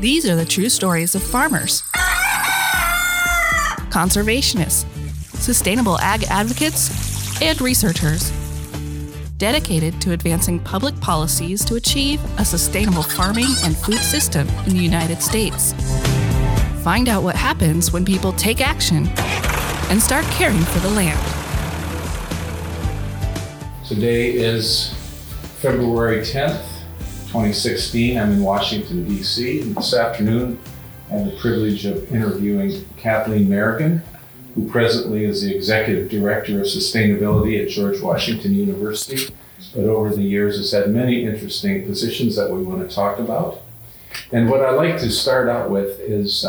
These are the true stories of farmers, conservationists, sustainable ag advocates, and researchers dedicated to advancing public policies to achieve a sustainable farming and food system in the United States. Find out what happens when people take action and start caring for the land. Today is February 10th, 2016. I'm in Washington, D.C. And this afternoon, I have the privilege of interviewing Kathleen Merrigan, who presently is the Executive Director of Sustainability at George Washington University, but over the years has had many interesting positions that we want to talk about. And what I'd like to start out with is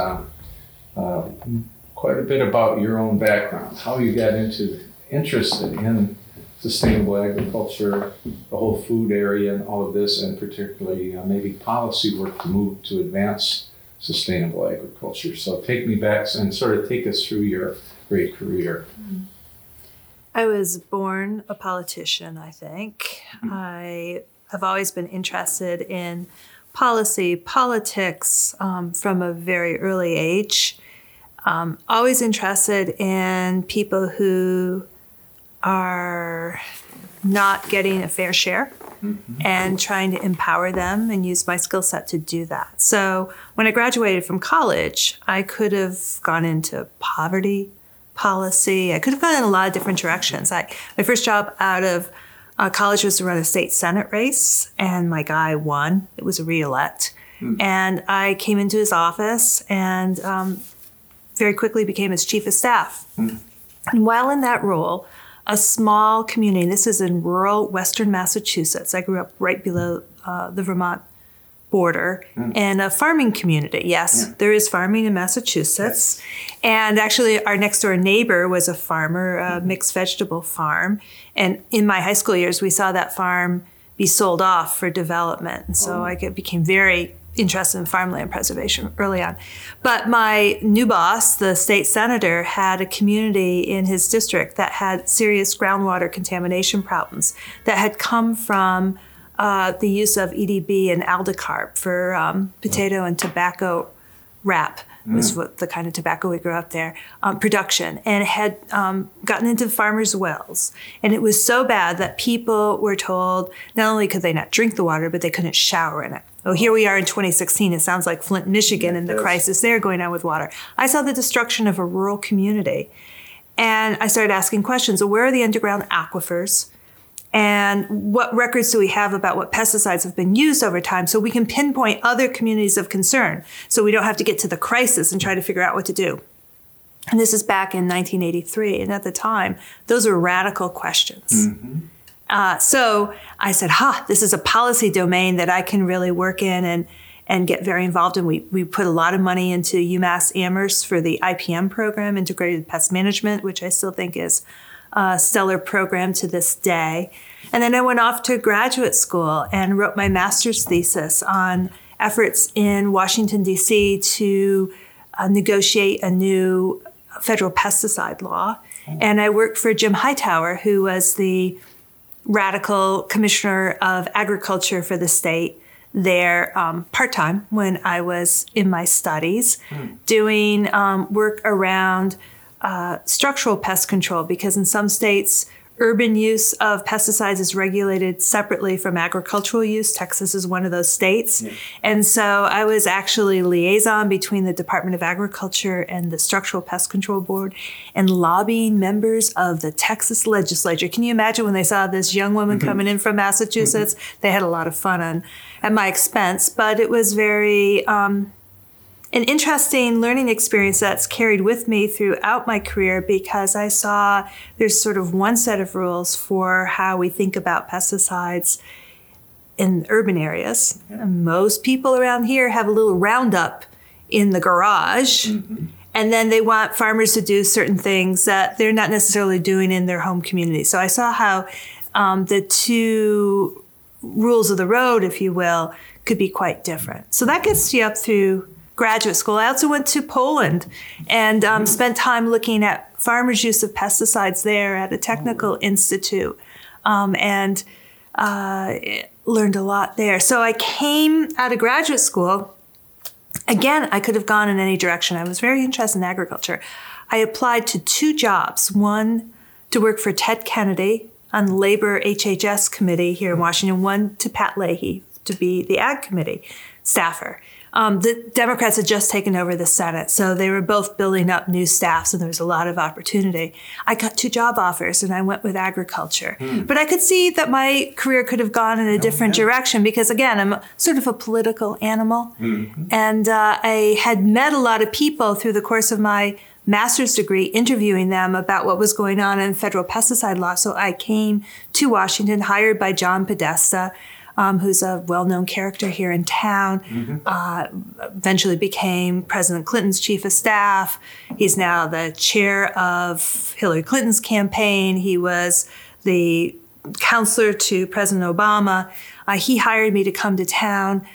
quite a bit about your own background, how you got interested in sustainable agriculture, the whole food area and all of this, and particularly maybe policy work to advance sustainable agriculture. So take me back and sort of take us through your great career. I was born a politician, I think. I have always been interested in policy, politics from a very early age. Always interested in people who are not getting a fair share and trying to empower them and use my skill set to do that. So when I graduated from college, I could have gone into poverty policy. I could have gone in a lot of different directions. My first job out of college was to run a state Senate race, and my guy won. It was a re-elect. And I came into his office and very quickly became his chief of staff. And while in that role, a small community, this is in rural western Massachusetts. I grew up right below the Vermont border in a farming community. Yes, there is farming in Massachusetts. And actually our next door neighbor was a farmer, a mixed vegetable farm. And in my high school years, we saw that farm be sold off for development. And so I became very interested in farmland preservation early on. But my new boss, the state senator, had a community in his district that had serious groundwater contamination problems that had come from the use of EDB and aldicarb for potato and tobacco wrap, was what the kind of tobacco we grew up there, production, and it had gotten into farmers' wells. And it was so bad that people were told not only could they not drink the water, but they couldn't shower in it. Oh, here we are in 2016. It sounds like Flint, Michigan, and the crisis there going on with water. I saw the destruction of a rural community. And I started asking questions. So where are the underground aquifers? And what records do we have about what pesticides have been used over time so we can pinpoint other communities of concern so we don't have to get to the crisis and try to figure out what to do? And this is back in 1983. And at the time, those were radical questions. So I said, this is a policy domain that I can really work in and get very involved in. We put a lot of money into UMass Amherst for the IPM program, Integrated Pest Management, which I still think is a stellar program to this day. And then I went off to graduate school and wrote my master's thesis on efforts in Washington, D.C. to negotiate a new federal pesticide law. And I worked for Jim Hightower, who was the radical commissioner of agriculture for the state there part-time when I was in my studies, doing work around structural pest control, because in some states, urban use of pesticides is regulated separately from agricultural use. Texas is one of those states. And so I was actually liaison between the Department of Agriculture and the Structural Pest Control Board and lobbying members of the Texas legislature. Can you imagine when they saw this young woman coming in from Massachusetts? They had a lot of fun at my expense, but it was very an interesting learning experience that's carried with me throughout my career, because I saw there's sort of one set of rules for how we think about pesticides in urban areas. Most people around here have a little Roundup in the garage, and then they want farmers to do certain things that they're not necessarily doing in their home community. So I saw how the two rules of the road, if you will, could be quite different. So that gets you up through graduate school. I also went to Poland and spent time looking at farmers' use of pesticides there at a technical institute, and learned a lot there. So I came out of graduate school again, I could have gone in any direction. I was very interested in agriculture. I applied to 2 jobs, one to work for Ted Kennedy on the Labor HHS committee here in Washington, one to Pat Leahy to be the Ag Committee staffer. The Democrats had just taken over the Senate, so they were both building up new staff, so there was a lot of opportunity. I got 2 job offers, and I went with agriculture. But I could see that my career could have gone in a different direction because, again, I'm sort of a political animal. And I had met a lot of people through the course of my master's degree interviewing them about what was going on in federal pesticide law. So I came to Washington, hired by John Podesta, who's a well-known character here in town, eventually became President Clinton's chief of staff. He's now the chair of Hillary Clinton's campaign. He was the counselor to President Obama. He hired me to come to town.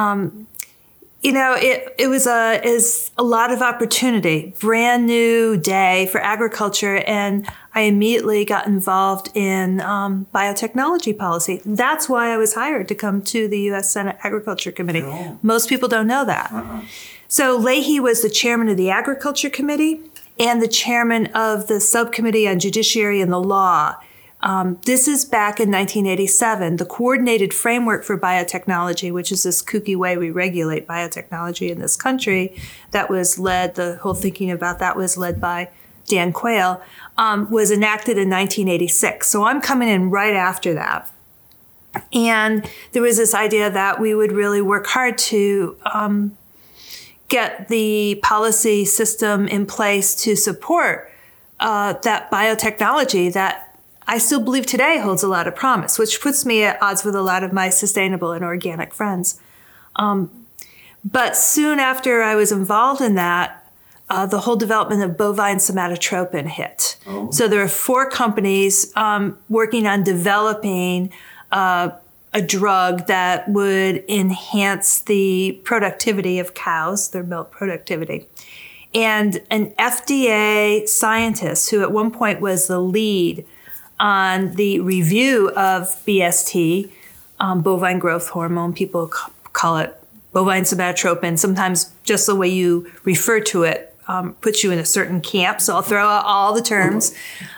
It was a lot of opportunity, brand new day for agriculture, and I immediately got involved in biotechnology policy. That's why I was hired to come to the U.S. Senate Agriculture Committee. Oh. Most people don't know that. So Leahy was the chairman of the Agriculture Committee and the chairman of the Subcommittee on Judiciary and the Law. This is back in 1987, the Coordinated Framework for Biotechnology, which is this kooky way we regulate biotechnology in this country, that was led, the whole thinking about that was led by Dan Quayle, was enacted in 1986. So I'm coming in right after that. And there was this idea that we would really work hard to get the policy system in place to support that biotechnology that I still believe today holds a lot of promise, which puts me at odds with a lot of my sustainable and organic friends. But soon after I was involved in that, the whole development of bovine somatotropin hit. Oh. So there are 4 companies working on developing a drug that would enhance the productivity of cows, their milk productivity. And an FDA scientist who at one point was the lead on the review of BST, bovine growth hormone. People call it bovine somatotropin. Sometimes just the way you refer to it puts you in a certain camp. So I'll throw out all the terms.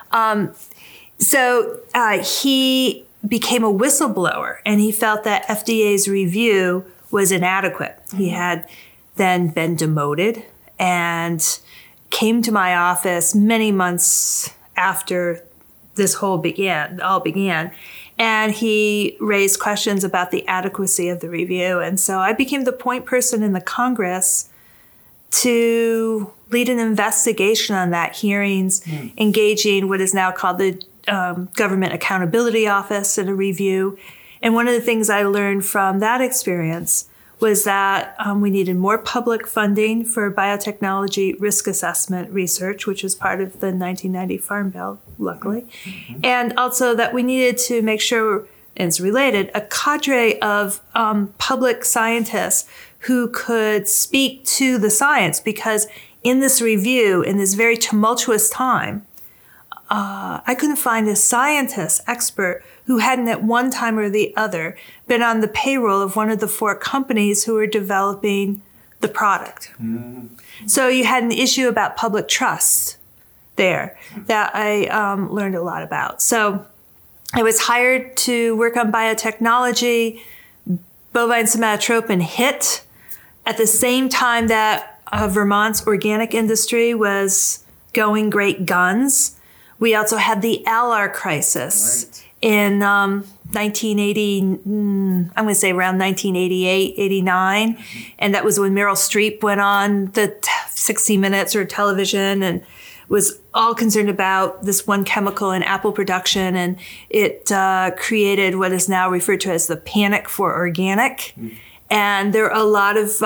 So he became a whistleblower, and he felt that FDA's review was inadequate. He had then been demoted and came to my office many months after this all began, and he raised questions about the adequacy of the review. And so I became the point person in the Congress to lead an investigation on that, hearings, engaging what is now called the Government Accountability Office in a review. And one of the things I learned from that experience was that we needed more public funding for biotechnology risk assessment research, which was part of the 1990 Farm Bill, luckily. And also that we needed to make sure, and it's related, a cadre of public scientists who could speak to the science, because in this review, in this very tumultuous time, I couldn't find a scientist, expert, who hadn't at one time or the other been on the payroll of one of the 4 companies who were developing the product. So you had an issue about public trust there that I learned a lot about. So I was hired to work on biotechnology. Bovine somatotropin hit at the same time that Vermont's organic industry was going great guns. We also had the Alar crisis in 1980, I'm going to say around 1988, 89. And that was when Meryl Streep went on the 60 Minutes or television and was all concerned about this one chemical in apple production. And it created what is now referred to as the panic for organic. And there are a lot of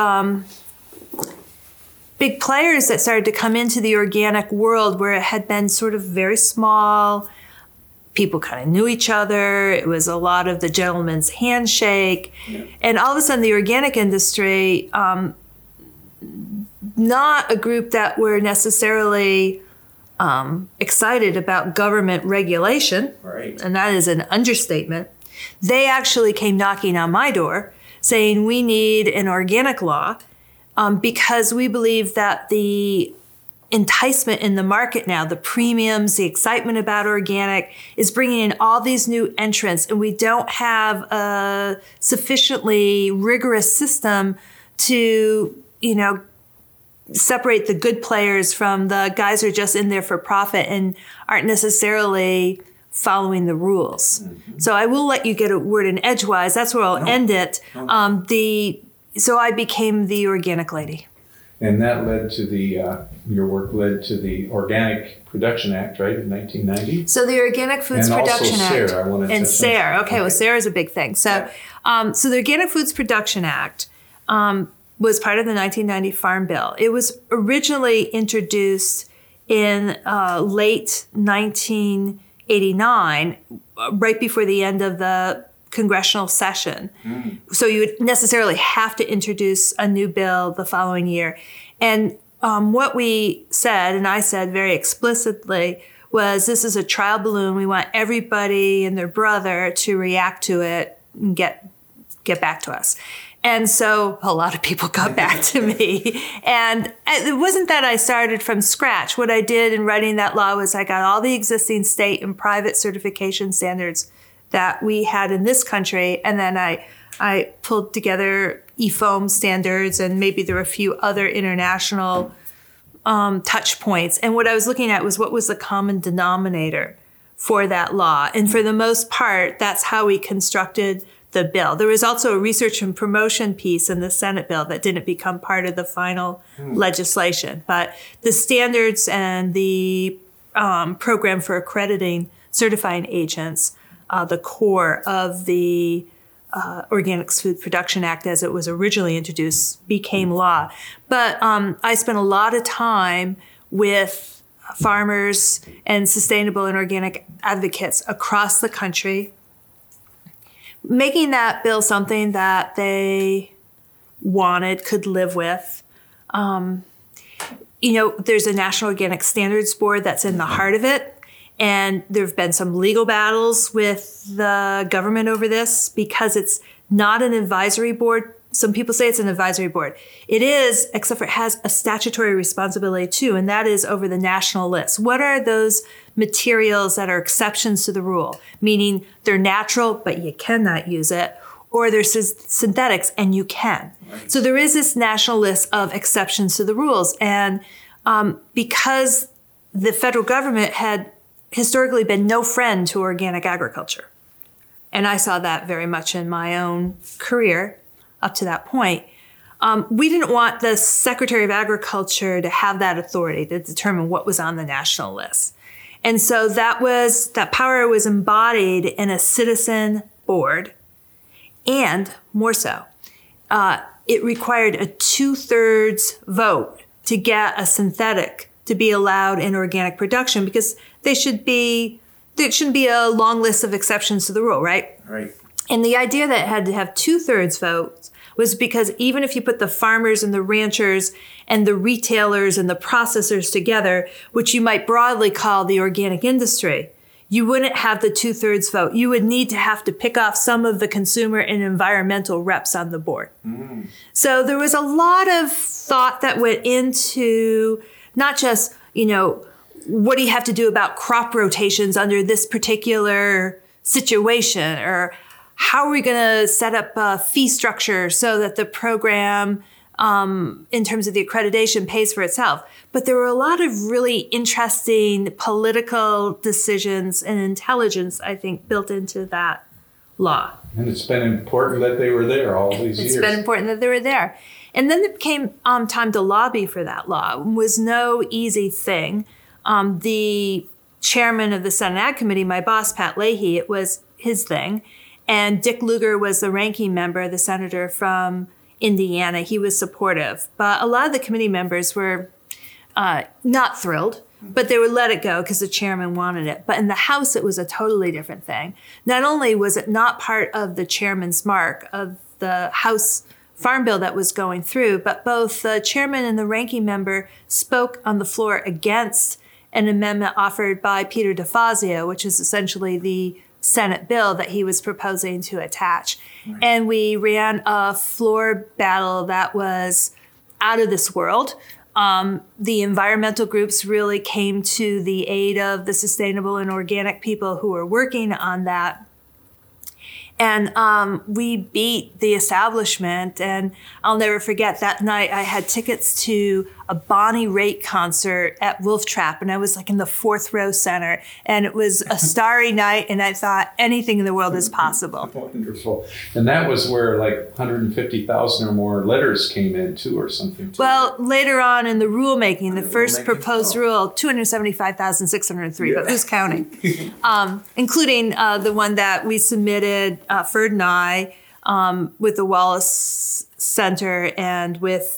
big players that started to come into the organic world where it had been sort of very small. People kind of knew each other. It was a lot of the gentleman's handshake. Yeah. And all of a sudden, the organic industry, not a group that were necessarily excited about government regulation, right, and that is an understatement. They actually came knocking on my door saying, we need an organic law because we believe that the enticement in the market now, the premiums, the excitement about organic is bringing in all these new entrants, and we don't have a sufficiently rigorous system to, separate the good players from the guys who are just in there for profit and aren't necessarily following the rules. So I will let you get a word in edgewise. That's where I'll end it. So I became the organic lady. And that led to your work led to the Organic Production Act, right, in 1990? So the Organic Foods Production Act. And also SARE, I wanted to And SARE. Okay, well, SARE is a big thing. So, so the Organic Foods Production Act was part of the 1990 Farm Bill. It was originally introduced in late 1989, right before the end of the congressional session. So you would necessarily have to introduce a new bill the following year. And what we said, and I said very explicitly, was this is a trial balloon. We want everybody and their brother to react to it and get back to us. And so a lot of people got back to me. And it wasn't that I started from scratch. What I did in writing that law was I got all the existing state and private certification standards that we had in this country. And then I pulled together EFOAM standards, and maybe there were a few other international touch points. And what I was looking at was what was the common denominator for that law. And for the most part, that's how we constructed the bill. There was also a research and promotion piece in the Senate bill that didn't become part of the final legislation. But the standards and the program for accrediting certifying agents, the core of the Organic Food Production Act as it was originally introduced, became law. But I spent a lot of time with farmers and sustainable and organic advocates across the country, making that bill something that they wanted, could live with. There's a National Organic Standards Board that's in the heart of it. And there have been some legal battles with the government over this because it's not an advisory board. Some people say it's an advisory board. It is, except for it has a statutory responsibility too, and that is over the national list. What are those materials that are exceptions to the rule? Meaning they're natural, but you cannot use it, or they're synthetics and you can. Right. So there is this national list of exceptions to the rules. And because the federal government had historically been no friend to organic agriculture, and I saw that very much in my own career up to that point, we didn't want the Secretary of Agriculture to have that authority to determine what was on the national list. And so that power was embodied in a citizen board, and more so, it required a 2/3 vote to get a synthetic to be allowed in organic production, because there shouldn't be a long list of exceptions to the rule, right? Right. And the idea that it had to have 2/3 votes was because even if you put the farmers and the ranchers and the retailers and the processors together, which you might broadly call the organic industry, you wouldn't have the 2/3 vote. You would need to have to pick off some of the consumer and environmental reps on the board. So there was a lot of thought that went into not just, what do you have to do about crop rotations under this particular situation, or how are we going to set up a fee structure so that the program, in terms of the accreditation, pays for itself. But there were a lot of really interesting political decisions and intelligence, I think, built into that law. And it's been important that they were there all these years. It's been important that they were there. And then it came time to lobby for that law. It was no easy thing. The chairman of the Senate Ag Committee, my boss, Pat Leahy, it was his thing. And Dick Lugar was the ranking member, the senator from Indiana. He was supportive. But a lot of the committee members were not thrilled, but they would let it go because the chairman wanted it. But in the House, it was a totally different thing. Not only was it not part of the chairman's mark of the House Farm Bill that was going through, but both the chairman and the ranking member spoke on the floor against an amendment offered by Peter DeFazio, which is essentially the Senate bill that he was proposing to attach. Right. And we ran a floor battle that was out of this world. The environmental groups really came to the aid of the sustainable and organic people who were working on that. And we beat the establishment. And I'll never forget that night I had tickets to a Bonnie Raitt concert at Wolf Trap. And I was like in the 4th row center. And it was a starry night. And I thought anything in the world is possible. Wonderful. And that was where like 150,000 or more letters came in too or something. Well, later on in the rulemaking, the first proposed rule, 275,603, but who's counting? Including the one that we submitted, Ferd and I, with the Wallace Center and with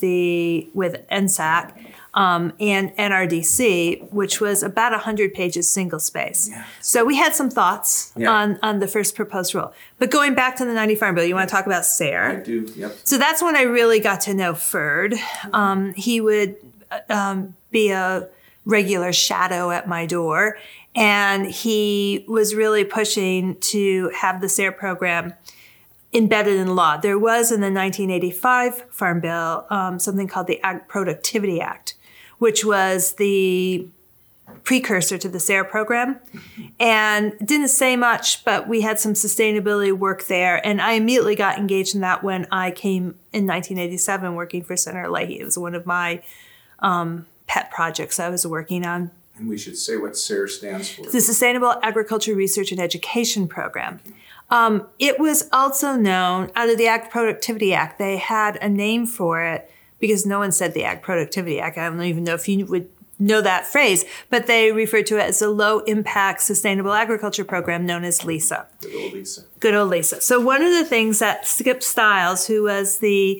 NSAC and NRDC, which was about 100 pages single space. Yeah. So we had some thoughts on the first proposed rule. But going back to the 90 Farm Bill, you want to talk about SARE? I do, yep. So that's when I really got to know Ferd. He would be a regular shadow at my door, and he was really pushing to have the SARE program embedded in law. There was in the 1985 Farm Bill something called the Ag Productivity Act, which was the precursor to the SARE program. And didn't say much, but we had some sustainability work there. And I immediately got engaged in that when I came in 1987 working for Senator Leahy. It was one of my pet projects I was working on. And we should say what SARE stands for. The Sustainable Agriculture Research and Education Program. It was also known, out of the Ag Productivity Act, they had a name for it because no one said the Ag Productivity Act. I don't even know if you would know that phrase, but they referred to it as a Low Impact Sustainable Agriculture Program known as LISA. Good old LISA. Good old LISA. So one of the things that Skip Stiles, who was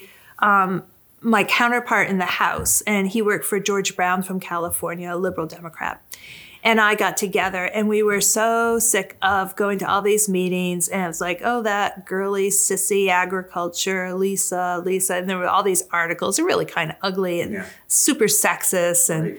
my counterpart in the House, and he worked for George Brown from California, a liberal Democrat, and I got together, and we were so sick of going to all these meetings, and it was like, oh, that girly, sissy agriculture, Lisa, and there were all these articles. They're really kind of ugly and super sexist. And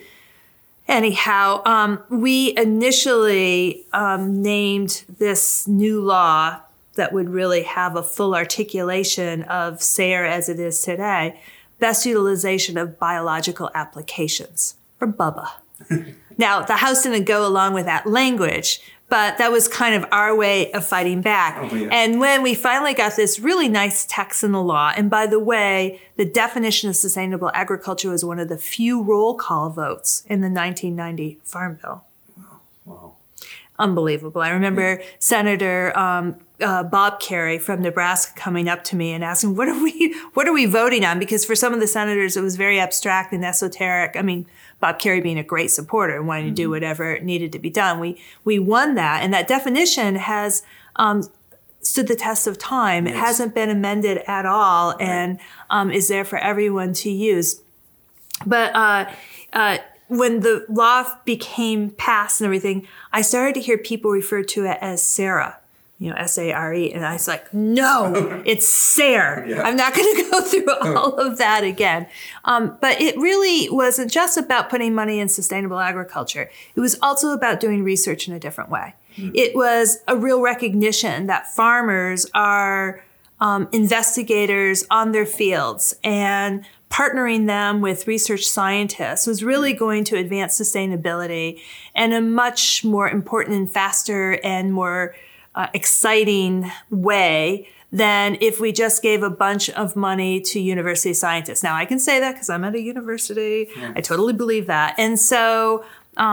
anyhow, we initially named this new law that would really have a full articulation of SARE as it is today, Best Utilization of Biological Applications, or BUBBA. Now, the House didn't go along with that language, but that was kind of our way of fighting back. Oh, yeah. And when we finally got this really nice text in the law, and by the way, the definition of sustainable agriculture was one of the few roll call votes in the 1990 Farm Bill. Wow. Unbelievable. I remember Senator Bob Kerrey from Nebraska coming up to me and asking, what are we voting on? Because for some of the senators, it was very abstract and esoteric. I mean, Bob Kerrey being a great supporter and wanting to do whatever needed to be done. We won that. And that definition has stood the test of time. Yes. It hasn't been amended at all and is there for everyone to use. But when the law became passed and everything, I started to hear people refer to it as SARE. SARE. And I was like, no, it's SARE. Yeah. I'm not going to go through all of that again. But it really wasn't just about putting money in sustainable agriculture. It was also about doing research in a different way. Mm-hmm. It was a real recognition that farmers are investigators on their fields, and partnering them with research scientists was really going to advance sustainability in a much more important and faster and more exciting way than if we just gave a bunch of money to university scientists. Now, I can say that because I'm at a university. Yeah. I totally believe that. And so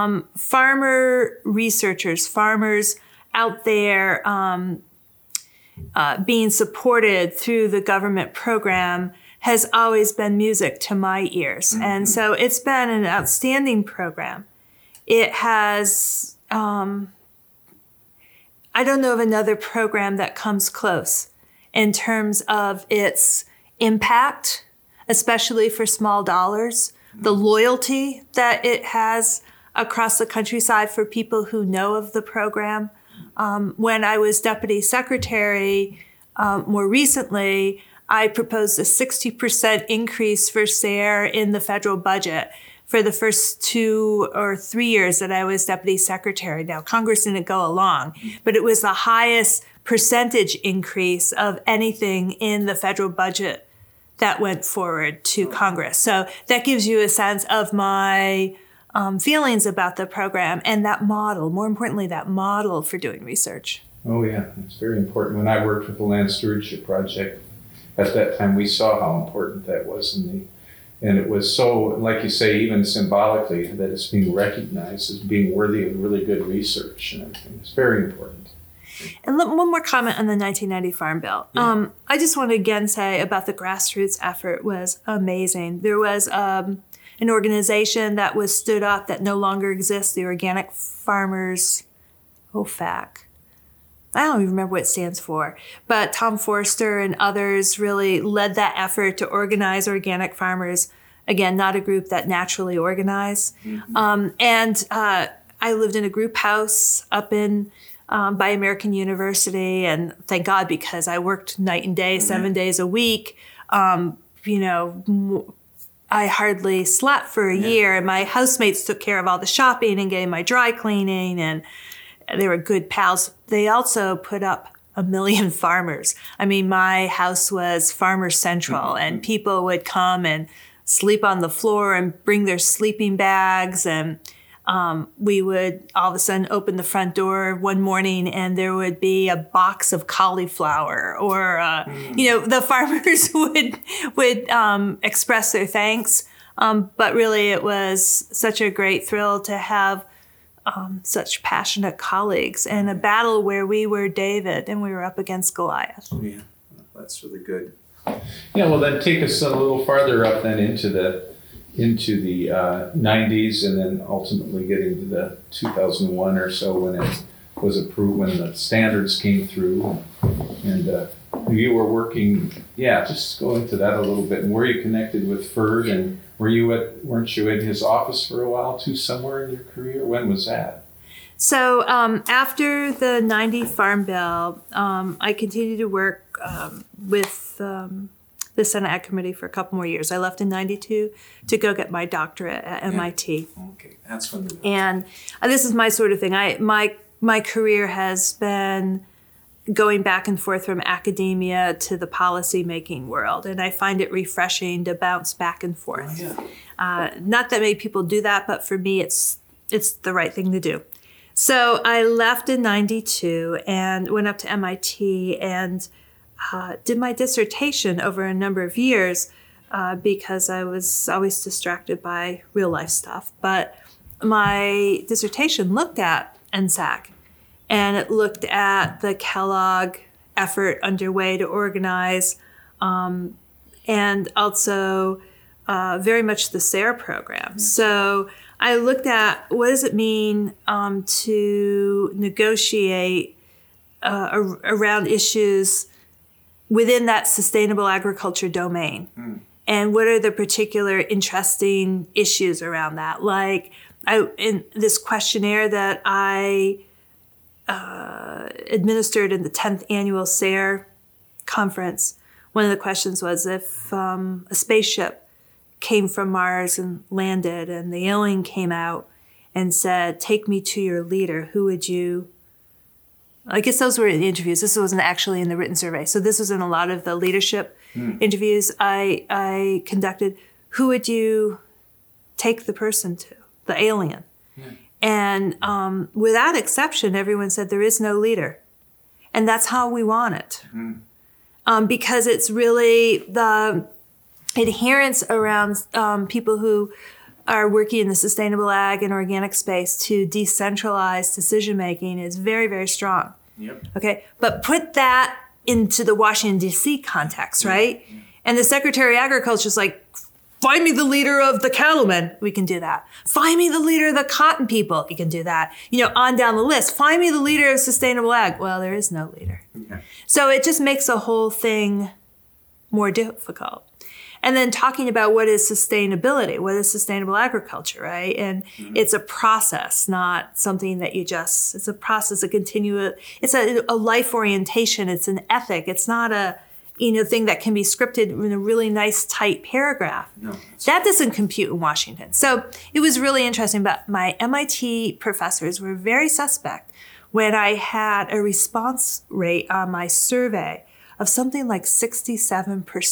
farmer researchers, farmers out there being supported through the government program has always been music to my ears. Mm-hmm. And so it's been an outstanding program. It has... I don't know of another program that comes close in terms of its impact, especially for small dollars, the loyalty that it has across the countryside for people who know of the program. When I was deputy secretary more recently, I proposed a 60% increase for SARE in the federal budget for the first 2 or 3 years that I was deputy secretary. Now, Congress didn't go along, but it was the highest percentage increase of anything in the federal budget that went forward to Congress. So that gives you a sense of my feelings about the program and that model, more importantly, that model for doing research. Oh yeah, it's very important. When I worked with the Land Stewardship Project, at that time we saw how important that was and it was so, like you say, even symbolically, that it's being recognized as being worthy of really good research and everything. It's very important. And one more comment on the 1990 Farm Bill. Yeah. I just want to again say about the grassroots effort was amazing. There was an organization that was stood up that no longer exists, the Organic Farmers, OFAC. I don't even remember what it stands for, but Tom Forster and others really led that effort to organize organic farmers. Again, not a group that naturally organize. Mm-hmm. I lived in a group house up in by American University, and thank God, because I worked night and day, 7 days a week. I hardly slept for a year, and my housemates took care of all the shopping and getting my dry cleaning, and they were good pals. They also put up 1 million farmers. I mean, my house was Farmer Central, and people would come and sleep on the floor and bring their sleeping bags, and we would all of a sudden open the front door one morning and there would be a box of cauliflower, or the farmers would express their thanks. But really, it was such a great thrill to have such passionate colleagues in a battle where we were David and we were up against Goliath. Yeah, that's really good. Yeah, well, then take us a little farther up then into the 90s, and then ultimately getting to the 2001 or so when it was approved, when the standards came through, and you were working. Yeah, just go into that a little bit. And were you connected with Ferd, and weren't you in his office for a while too, somewhere in your career? When was that? So after the 90 Farm Bill, I continued to work with the Senate Ag Committee for a couple more years. I left in 92 to go get my doctorate at MIT. Okay, that's when. And this is my sort of thing. My career has been going back and forth from academia to the policy making world, and I find it refreshing to bounce back and forth. Oh, yeah. Not that many people do that, but for me, it's the right thing to do. So I left in 92 and went up to MIT and did my dissertation over a number of years because I was always distracted by real life stuff. But my dissertation looked at NSAC, and it looked at the Kellogg effort underway to organize, and also very much the SARE program. So I looked at what does it mean to negotiate around issues within that sustainable agriculture domain. And what are the particular interesting issues around that? Like in this questionnaire that I administered in the 10th annual SARE conference, one of the questions was if a spaceship came from Mars and landed and the alien came out and said, "Take me to your leader," who would you... I guess those were in the interviews. This wasn't actually in the written survey. So this was in a lot of the leadership interviews I conducted. Who would you take the person to, the alien? And without exception, everyone said there is no leader. And that's how we want it. Because it's really the adherence around people who are working in the sustainable ag and organic space to decentralized decision-making is very, very strong. Yep. Okay, but put that into the Washington, D.C. context, right? And the Secretary of Agriculture is like, find me the leader of the cattlemen. We can do that. Find me the leader of the cotton people. You can do that. On down the list. Find me the leader of sustainable ag. Well, there is no leader. Okay. So it just makes the whole thing more difficult. And then talking about what is sustainability, what is sustainable agriculture, right? And it's a process, not something that it's a process, it's a life orientation, it's an ethic. It's not a, thing that can be scripted in a really nice, tight paragraph. No. That doesn't compute in Washington. So it was really interesting, but my MIT professors were very suspect when I had a response rate on my survey of something like 67%.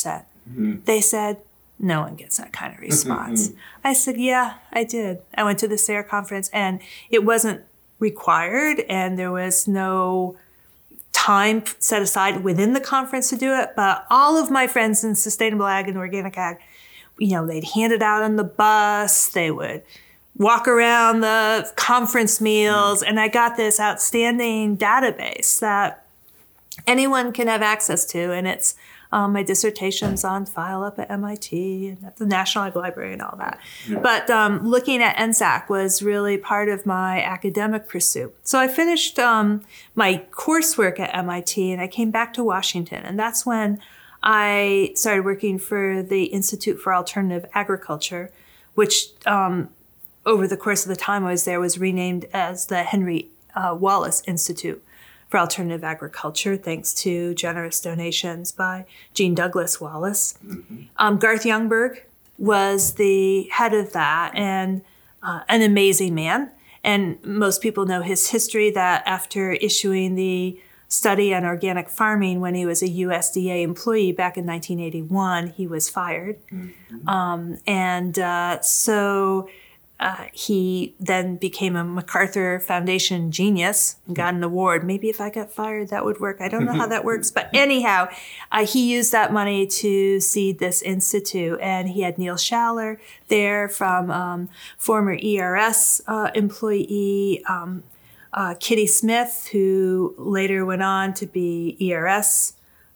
They said, no one gets that kind of response. I said, yeah, I did. I went to the SARE conference, and it wasn't required, and there was no time set aside within the conference to do it. But all of my friends in sustainable ag and organic ag, they'd hand it out on the bus. They would walk around the conference meals, and I got this outstanding database that anyone can have access to, and it's my dissertation's on file up at MIT and at the National Ag Library and all that. Yeah. But looking at NSAC was really part of my academic pursuit. So I finished my coursework at MIT, and I came back to Washington, and that's when I started working for the Institute for Alternative Agriculture, which over the course of the time I was there was renamed as the Henry Wallace Institute for Alternative Agriculture, thanks to generous donations by Jean Douglas Wallace. Garth Youngberg was the head of that, and an amazing man. And most people know his history, that after issuing the study on organic farming when he was a USDA employee back in 1981, he was fired. So he then became a MacArthur Foundation genius and got an award. Maybe if I got fired, that would work. I don't know how that works. But anyhow, he used that money to seed this institute. And he had Neil Schaller there from former ERS employee, Kitty Smith, who later went on to be ERS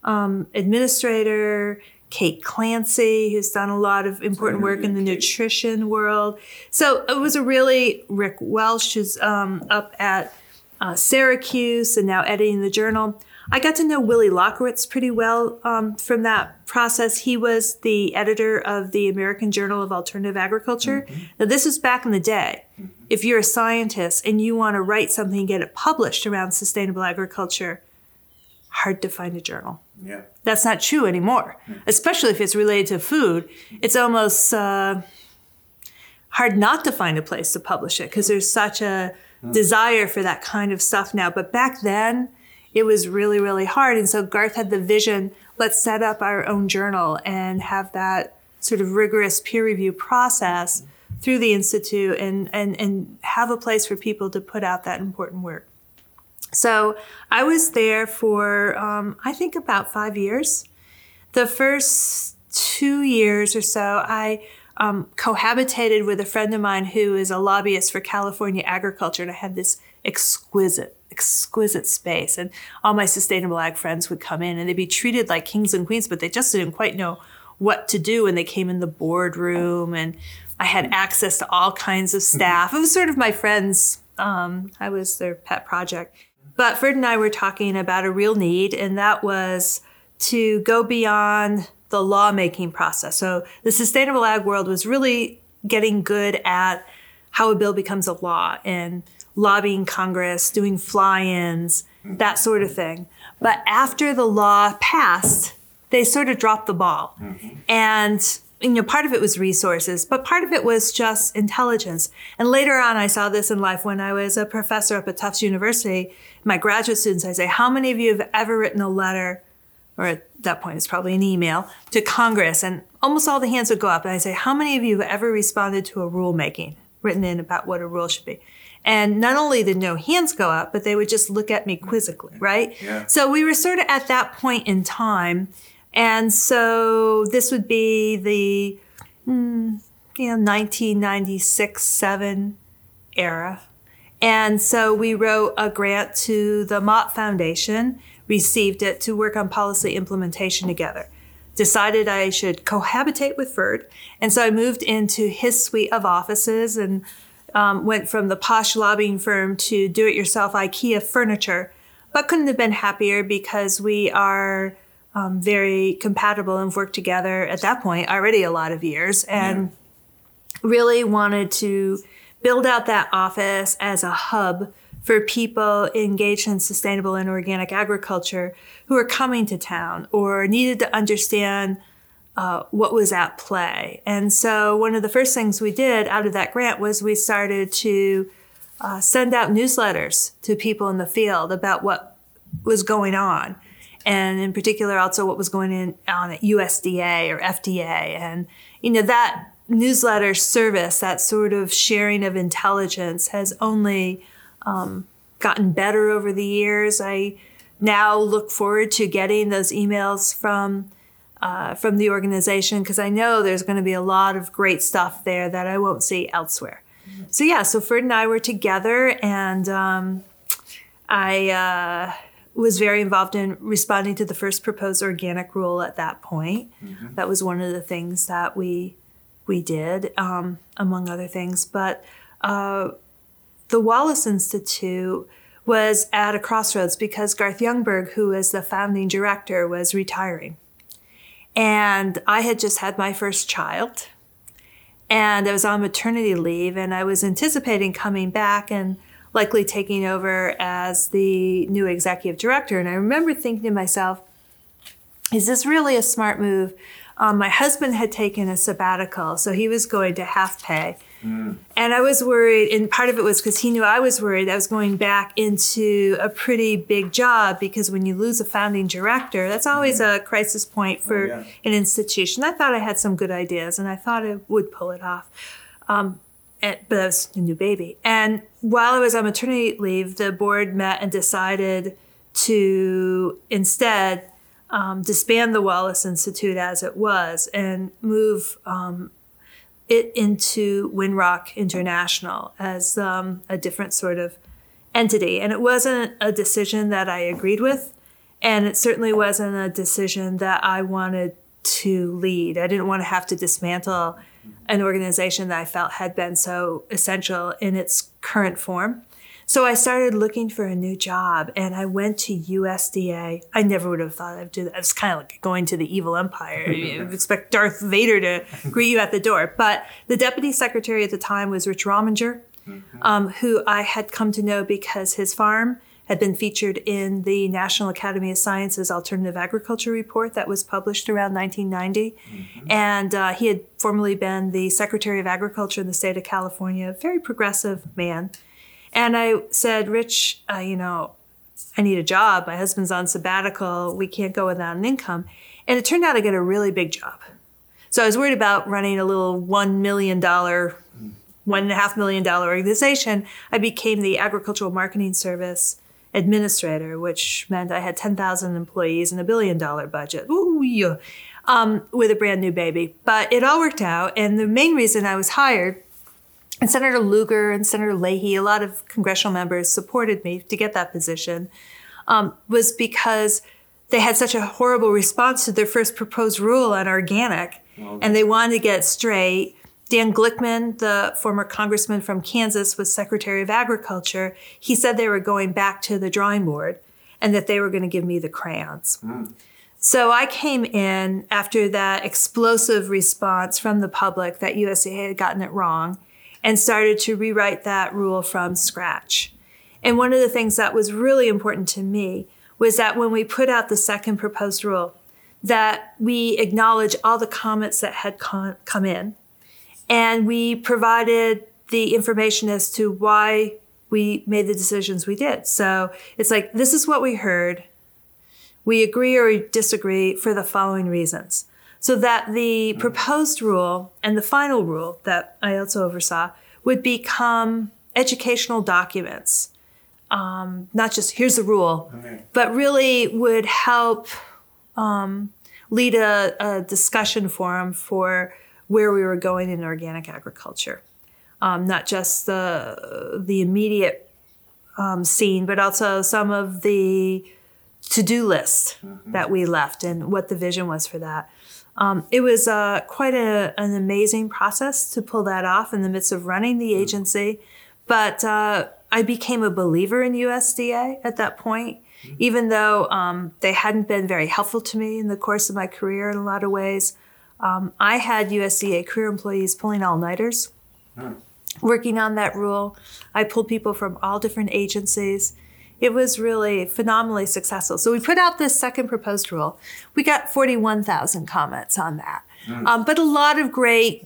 administrator, Kate Clancy, who's done a lot of important work in the nutrition world. So it was Rick Welch, who's up at Syracuse and now editing the journal. I got to know Willie Lockowitz pretty well from that process. He was the editor of the American Journal of Alternative Agriculture. Now, this was back in the day. If you're a scientist and you want to write something and get it published around sustainable agriculture, hard to find a journal. Yeah. That's not true anymore, especially if it's related to food. It's almost hard not to find a place to publish it because there's such a desire for that kind of stuff now. But back then, it was really, really hard. And so Garth had the vision, let's set up our own journal and have that sort of rigorous peer review process through the Institute and have a place for people to put out that important work. So I was there for, I think, about 5 years. The first 2 years or so, I cohabitated with a friend of mine who is a lobbyist for California agriculture, and I had this exquisite space. And all my sustainable ag friends would come in, and they'd be treated like kings and queens, but they just didn't quite know what to do when they came in the boardroom. And I had access to all kinds of staff. It was sort of my friends. I was their pet project. But Ferd and I were talking about a real need, and that was to go beyond the lawmaking process. So the sustainable ag world was really getting good at how a bill becomes a law and lobbying Congress, doing fly-ins, that sort of thing. But after the law passed, they sort of dropped the ball. And part of it was resources, but part of it was just intelligence. And later on, I saw this in life when I was a professor up at Tufts University. My graduate students, I say, how many of you have ever written a letter, or at that point it's probably an email, to Congress? And almost all the hands would go up. And I say, how many of you have ever responded to a rulemaking written in about what a rule should be? And not only did no hands go up, but they would just look at me quizzically, right? Yeah. So we were sort of at that point in time. And so this would be the 1996-7 era. And so we wrote a grant to the Mott Foundation, received it to work on policy implementation together. Decided I should cohabitate with Ferd. And so I moved into his suite of offices and went from the posh lobbying firm to do-it-yourself IKEA furniture, but couldn't have been happier because we are very compatible and worked together at that point already a lot of years, and really wanted to build out that office as a hub for people engaged in sustainable and organic agriculture who are coming to town or needed to understand what was at play. And so one of the first things we did out of that grant was we started to send out newsletters to people in the field about what was going on. and in particular also what was going on at USDA or FDA. And, that newsletter service, that sort of sharing of intelligence has only gotten better over the years. I now look forward to getting those emails from the organization because I know there's going to be a lot of great stuff there that I won't see elsewhere. So Ferd and I were together, and I was very involved in responding to the first proposed organic rule at that point. Mm-hmm. That was one of the things that we did, among other things. But the Wallace Institute was at a crossroads because Garth Youngberg, who was the founding director, was retiring. And I had just had my first child, and I was on maternity leave, and I was anticipating coming back and likely taking over as the new executive director. And I remember thinking to myself, is this really a smart move? My husband had taken a sabbatical, so he was going to half pay. Mm. And I was worried, and part of it was because he knew I was worried I was going back into a pretty big job, because when you lose a founding director, that's always a crisis point for an institution. I thought I had some good ideas, and I thought I would pull it off. But I was a new baby. And while I was on maternity leave, the board met and decided to instead disband the Wallace Institute as it was and move it into Winrock International as a different sort of entity. And it wasn't a decision that I agreed with, and it certainly wasn't a decision that I wanted to lead. I didn't want to have to dismantle an organization that I felt had been so essential in its current form. So I started looking for a new job, and I went to USDA. I never would have thought I'd do that. It was kind of like going to the evil empire. You expect Darth Vader to greet you at the door. But the deputy secretary at the time was Rich Rominger, who I had come to know because his farm had been featured in the National Academy of Sciences Alternative Agriculture Report that was published around 1990. Mm-hmm. And he had formerly been the Secretary of Agriculture in the state of California, a very progressive man. And I said, Rich, I need a job. My husband's on sabbatical. We can't go without an income. And it turned out I got a really big job. So I was worried about running a little $1 million, $1.5 million organization. I became the Agricultural Marketing Service Administrator, which meant I had 10,000 employees and $1 billion budget. Ooh, yeah. With a brand new baby. But it all worked out. And the main reason I was hired, and Senator Lugar and Senator Leahy, a lot of congressional members supported me to get that position, was because they had such a horrible response to their first proposed rule on organic, and they wanted to get straight. Dan Glickman, the former congressman from Kansas, was Secretary of Agriculture. He said they were going back to the drawing board and that they were going to give me the crayons. Mm. So I came in after that explosive response from the public that USDA had gotten it wrong, and started to rewrite that rule from scratch. And one of the things that was really important to me was that when we put out the second proposed rule, that we acknowledge all the comments that had come in, and we provided the information as to why we made the decisions we did. So it's like, this is what we heard. We agree or disagree for the following reasons. So that the proposed rule and the final rule that I also oversaw would become educational documents. Not just, here's the rule, but really would help lead a discussion forum for where we were going in organic agriculture. Not just the immediate scene, but also some of the to-do list that we left and what the vision was for that. It was quite an amazing process to pull that off in the midst of running the agency. But I became a believer in USDA at that point, even though they hadn't been very helpful to me in the course of my career in a lot of ways. I had USDA career employees pulling all-nighters, working on that rule. I pulled people from all different agencies. It was really phenomenally successful. So we put out this second proposed rule. We got 41,000 comments on that. But a lot of great,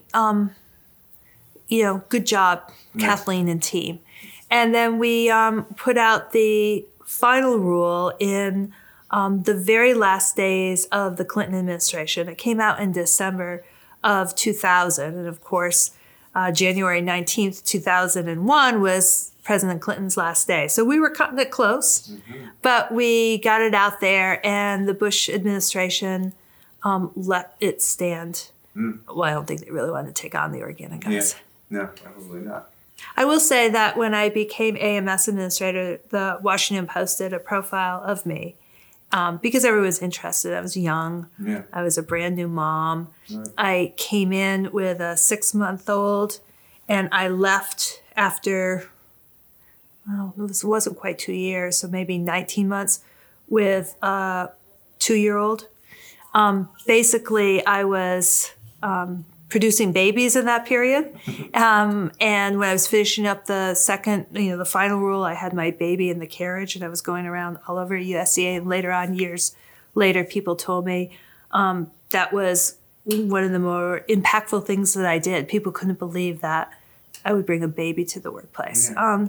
good job, Kathleen and team. And then we put out the final rule in the very last days of the Clinton administration. It came out in December of 2000. And of course, January 19th, 2001 was President Clinton's last day. So we were cutting it close, but we got it out there, and the Bush administration let it stand. Well, I don't think they really wanted to take on the organic guys. Yeah. No, probably not. I will say that when I became AMS administrator, the Washington Post did a profile of me because everyone was interested. I was young. Yeah. I was a brand new mom. Right. I came in with a 6-month-old, and I left after, well, it wasn't quite 2 years, so maybe 19 months with a 2-year-old. Basically, I was producing babies in that period. And when I was finishing up the second, the final rule, I had my baby in the carriage, and I was going around all over USDA. And later on, years later, people told me that was one of the more impactful things that I did. People couldn't believe that I would bring a baby to the workplace. Yeah.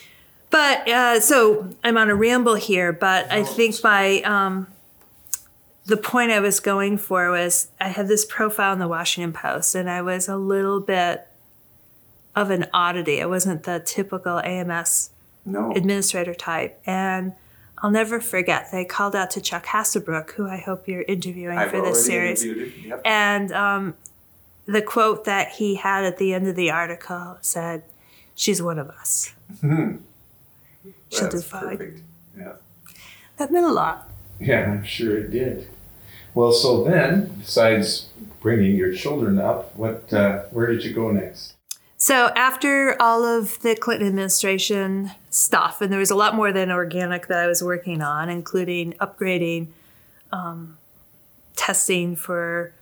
So I'm on a ramble here, but I think the point I was going for was I had this profile in the Washington Post, and I was a little bit of an oddity. I wasn't the typical AMS administrator type. And I'll never forget, they called out to Chuck Hasselbrook, who I hope you're interviewing for this series. Yep. And the quote that he had at the end of the article said, "She's one of us. She'll do That's fine." perfect. Yeah. That meant a lot. Yeah, I'm sure it did. Well, so then, besides bringing your children up, where did you go next? So after all of the Clinton administration stuff, and there was a lot more than organic that I was working on, including upgrading testing for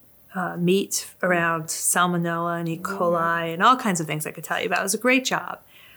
meat around salmonella and E. coli and all kinds of things I could tell you about. It was a great job.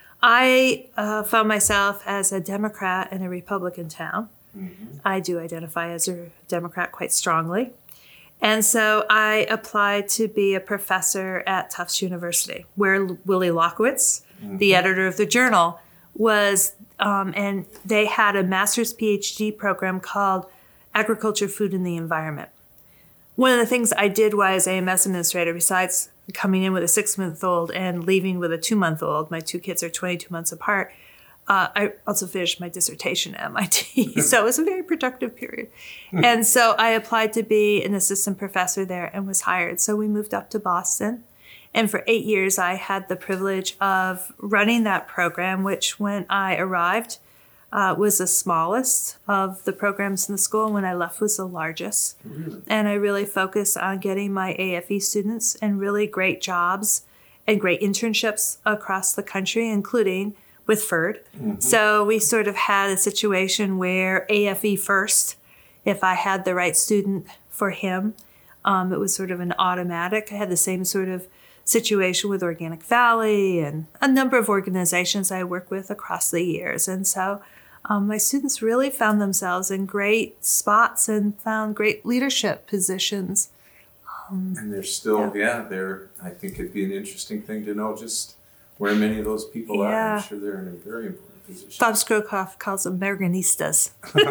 I found myself as a Democrat in a Republican town. I do identify as a Democrat quite strongly. And so I applied to be a professor at Tufts University, where Willie Lockowitz, the editor of the Journal, was, and they had a master's PhD program called Agriculture, Food, and the Environment. One of the things I did while I was AMS administrator, besides coming in with a 6-month-old and leaving with a 2-month-old, my 2 kids are 22 months apart, I also finished my dissertation at MIT, so it was a very productive period. And so I applied to be an assistant professor there and was hired. So we moved up to Boston. And for 8 years, I had the privilege of running that program, which when I arrived was the smallest of the programs in the school. When I left was the largest. Really? And I really focused on getting my AFE students and really great jobs and great internships across the country, including with FERD. So we sort of had a situation where AFE first, if I had the right student for him, it was sort of an automatic. I had the same sort of situation with Organic Valley and a number of organizations I work with across the years. And so my students really found themselves in great spots and found great leadership positions. And they're still, I think it'd be an interesting thing to know just where many of those people are. I'm sure they're in a very important position. Bob Skrokoff calls them Merganistas.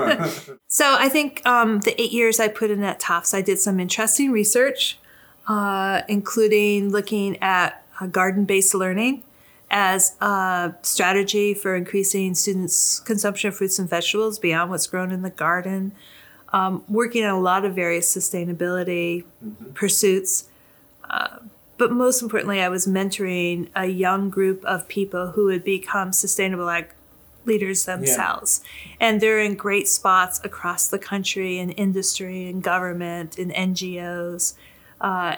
So I think the 8 years I put in at Tufts, I did some interesting research, including looking at garden-based learning as a strategy for increasing students' consumption of fruits and vegetables beyond what's grown in the garden, working on a lot of various sustainability pursuits. But most importantly, I was mentoring a young group of people who would become sustainable ag leaders themselves. And they're in great spots across the country in industry and government and NGOs. At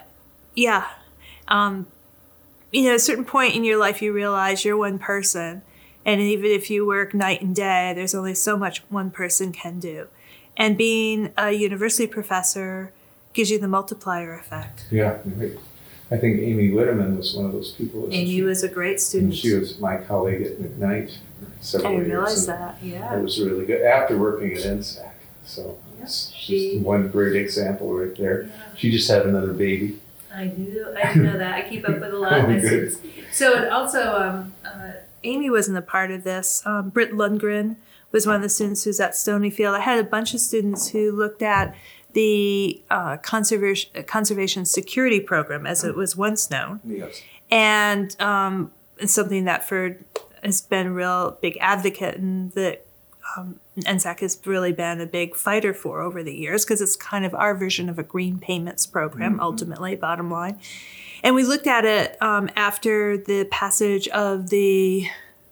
a certain point in your life, you realize you're one person. And even if you work night and day, there's only so much one person can do. And being a university professor gives you the multiplier effect. Yeah, I think Amy Whitteman was one of those people. Amy was a great student. And she was my colleague at McKnight for several years. I realized that, It was really good after working at NSAC. So it's just one great example right there. Yeah. She just had another baby. I do know that. I keep up with a lot of my students. So, and also, Amy wasn't a part of this. Britt Lundgren was one of the students who's at Stonyfield. I had a bunch of students who looked at the Conservation Security Program, as it was once known. Yes. And it's something that Ferd has been a real big advocate and that NSAC has really been a big fighter for over the years, because it's kind of our version of a green payments program, ultimately, bottom line. And we looked at it after the passage of the,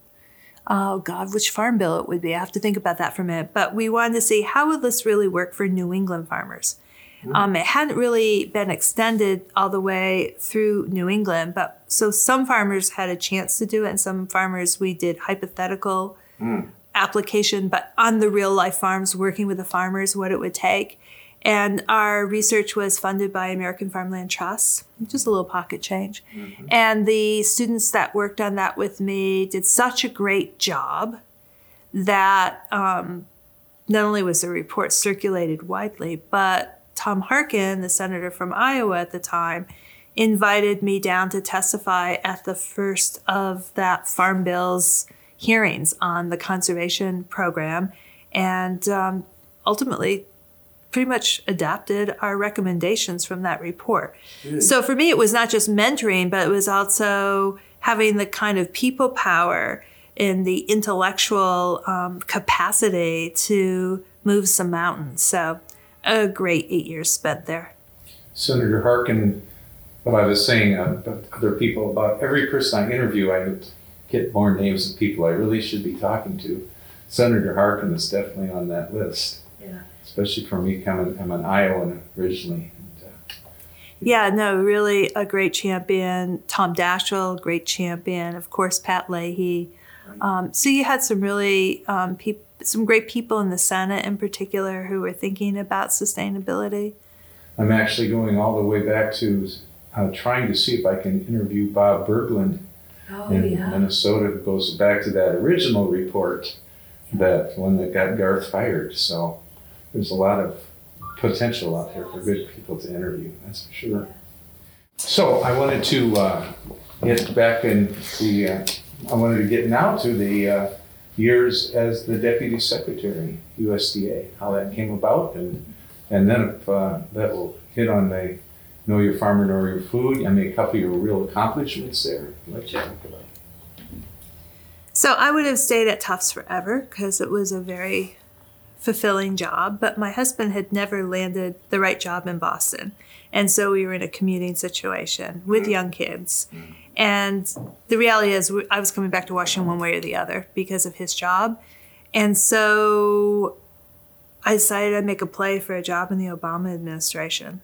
which farm bill it would be. I have to think about that for a minute. But we wanted to see, how would this really work for New England farmers? It hadn't really been extended all the way through New England, but so some farmers had a chance to do it, and some farmers we did hypothetical application, but on the real life farms, working with the farmers, what it would take. And our research was funded by American Farmland Trust, just a little pocket change. And the students that worked on that with me did such a great job that not only was the report circulated widely, but Tom Harkin, the senator from Iowa at the time, invited me down to testify at the first of that Farm Bill's hearings on the conservation program, and ultimately pretty much adapted our recommendations from that report. So for me, it was not just mentoring, but it was also having the kind of people power and the intellectual capacity to move some mountains. So a great 8 years spent there. Senator Harkin, what I was saying about other people, about every person I interview, I get more names of people I really should be talking to. Senator Harkin is definitely on that list. Yeah. Especially for me, I'm an Iowan originally. Yeah, no, really a great champion. Tom Daschle, great champion. Of course, Pat Leahy. So you had some really some great people in the Senate in particular who were thinking about sustainability. I'm actually going all the way back to trying to see if I can interview Bob Berglund in Minnesota, who goes back to that original report, that one that got Garth fired. So there's a lot of potential out there for good people to interview, that's for sure. So I wanted to get back in I wanted to get now to the years as the Deputy Secretary, USDA, how that came about, and then if that will hit on the Know Your Farmer, Know Your Food. I mean, a couple of your real accomplishments there. Let's talk about it. So I would have stayed at Tufts forever because it was a very fulfilling job, but my husband had never landed the right job in Boston. And so we were in a commuting situation with young kids. And the reality is I was coming back to Washington one way or the other because of his job. And so I decided I'd make a play for a job in the Obama administration.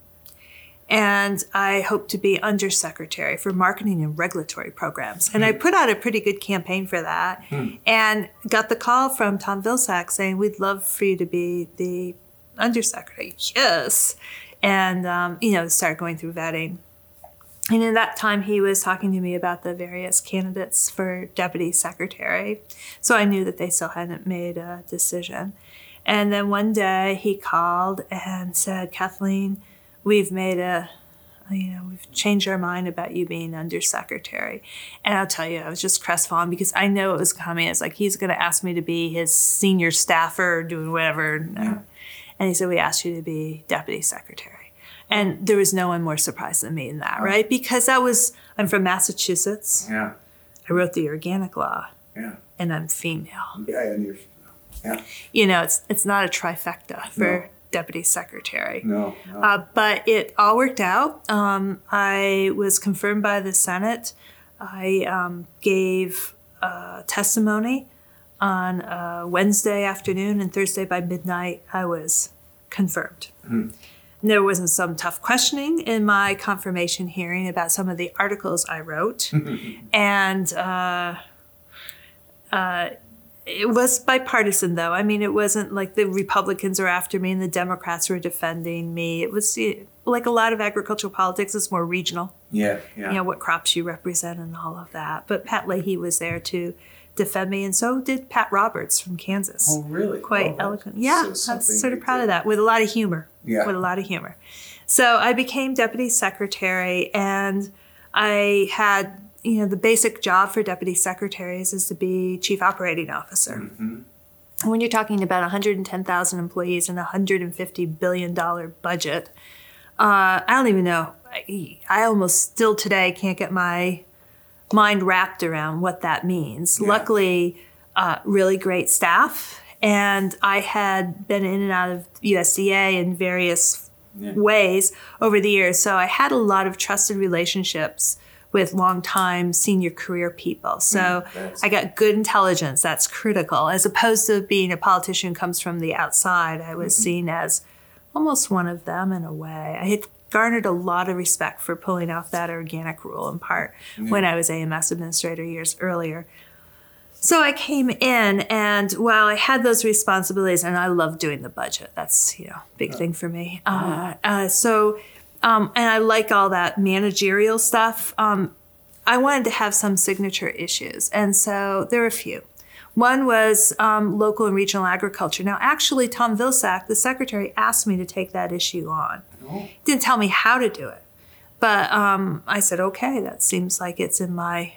And I hoped to be undersecretary for marketing and regulatory programs. And I put out a pretty good campaign for that and got the call from Tom Vilsack saying, we'd love for you to be the undersecretary. Yes. And, started going through vetting. And in that time, he was talking to me about the various candidates for deputy secretary. So I knew that they still hadn't made a decision. And then one day he called and said, Kathleen, we've changed our mind about you being undersecretary. And I'll tell you, I was just crestfallen because I know it was coming. It's like, he's going to ask me to be his senior staffer doing whatever. Yeah. And he said, we asked you to be deputy secretary. And there was no one more surprised than me in that, right? Because I'm from Massachusetts. Yeah. I wrote the organic law. Yeah. And I'm female. Yeah, and you're, it's not a trifecta for deputy secretary. No. But it all worked out. I was confirmed by the Senate. I gave testimony on Wednesday afternoon, and Thursday by midnight, I was confirmed. There wasn't some tough questioning in my confirmation hearing about some of the articles I wrote. And it was bipartisan, though. I mean, it wasn't like the Republicans were after me and the Democrats were defending me. It was like a lot of agricultural politics, it's more regional. Yeah. What crops you represent and all of that. But Pat Leahy was there to defend me, and so did Pat Roberts from Kansas. Oh, really? Quite eloquent. Yeah, I'm sort of proud of that, with a lot of humor. Yeah. With a lot of humor. So I became deputy secretary, and I had, the basic job for deputy secretaries is to be chief operating officer. when you're talking about 110,000 employees and a $150 billion budget, I don't even know. I almost still today can't get my mind wrapped around what that means. Yeah. Luckily, really great staff. And I had been in and out of USDA in various ways over the years. So I had a lot of trusted relationships with long-time senior career people. So I got good intelligence. That's critical. As opposed to being a politician who comes from the outside, I was seen as almost one of them in a way. I had garnered a lot of respect for pulling off that organic rule in part when I was AMS administrator years earlier. So I came in, and while I had those responsibilities, and I love doing the budget, that's big thing for me. And I like all that managerial stuff. I wanted to have some signature issues, and so there were a few. One was local and regional agriculture. Now, actually, Tom Vilsack, the secretary, asked me to take that issue on. Didn't tell me how to do it, but I said, okay, that seems like it's in my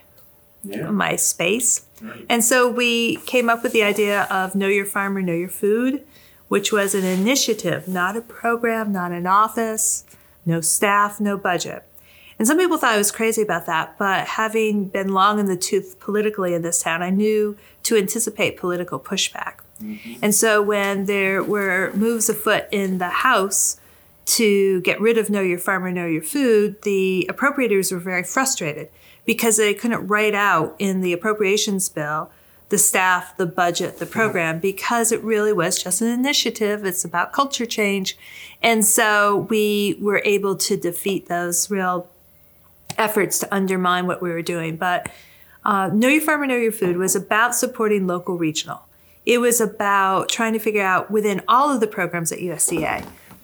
space. Right. And so we came up with the idea of Know Your Farmer, Know Your Food, which was an initiative, not a program, not an office, no staff, no budget. And some people thought I was crazy about that, but having been long in the tooth politically in this town, I knew to anticipate political pushback. Mm-hmm. And so when there were moves afoot in the House to get rid of Know Your Farmer, Know Your Food, the appropriators were very frustrated because they couldn't write out in the appropriations bill the staff, the budget, the program, because it really was just an initiative. It's about culture change. And so we were able to defeat those real efforts to undermine what we were doing. But Know Your Farmer, Know Your Food was about supporting local regional. It was about trying to figure out within all of the programs at USDA,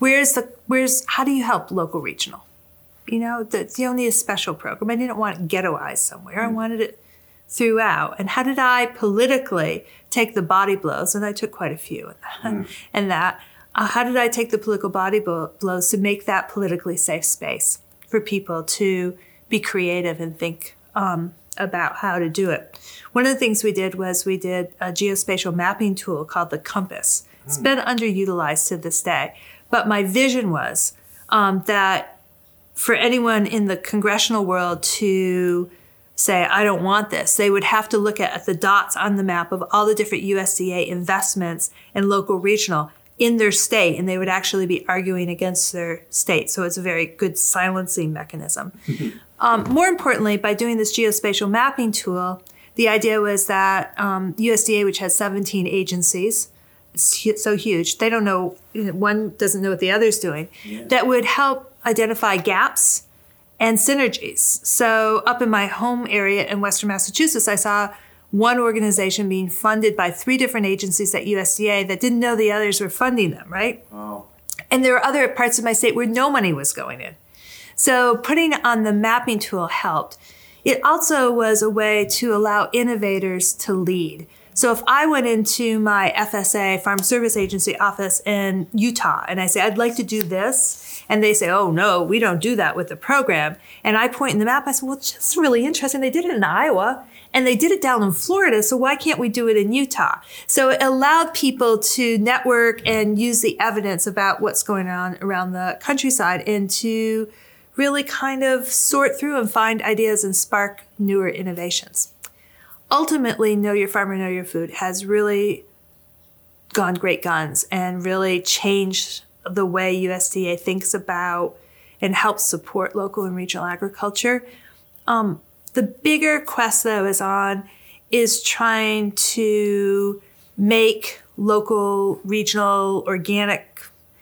how do you help local regional? You don't need a special program. I didn't want it ghettoized somewhere. I wanted it throughout. And how did I politically take the body blows? And I took quite a few in that. How did I take the political body blows to make that politically safe space for people to be creative and think about how to do it? One of the things we did was we did a geospatial mapping tool called the Compass. It's been underutilized to this day. But my vision was that for anyone in the congressional world to say, I don't want this, they would have to look at the dots on the map of all the different USDA investments and local regional in their state, and they would actually be arguing against their state. So it's a very good silencing mechanism. More importantly, by doing this geospatial mapping tool, the idea was that USDA, which has 17 agencies, it's so huge, they don't know, one doesn't know what the other's doing, that would help identify gaps and synergies. So up in my home area in Western Massachusetts, I saw one organization being funded by 3 different agencies at USDA that didn't know the others were funding them, right? Wow. And there were other parts of my state where no money was going in. So putting on the mapping tool helped. It also was a way to allow innovators to lead. So if I went into my FSA, Farm Service Agency office in Utah, and I say, I'd like to do this, and they say, oh, no, we don't do that with the program. And I point in the map, I say, well, it's just really interesting. They did it in Iowa, and they did it down in Florida, so why can't we do it in Utah? So it allowed people to network and use the evidence about what's going on around the countryside and to really kind of sort through and find ideas and spark newer innovations. Ultimately, Know Your Farmer, Know Your Food has really gone great guns and really changed the way USDA thinks about and helps support local and regional agriculture. The bigger quest that I was on is trying to make local, regional, organic,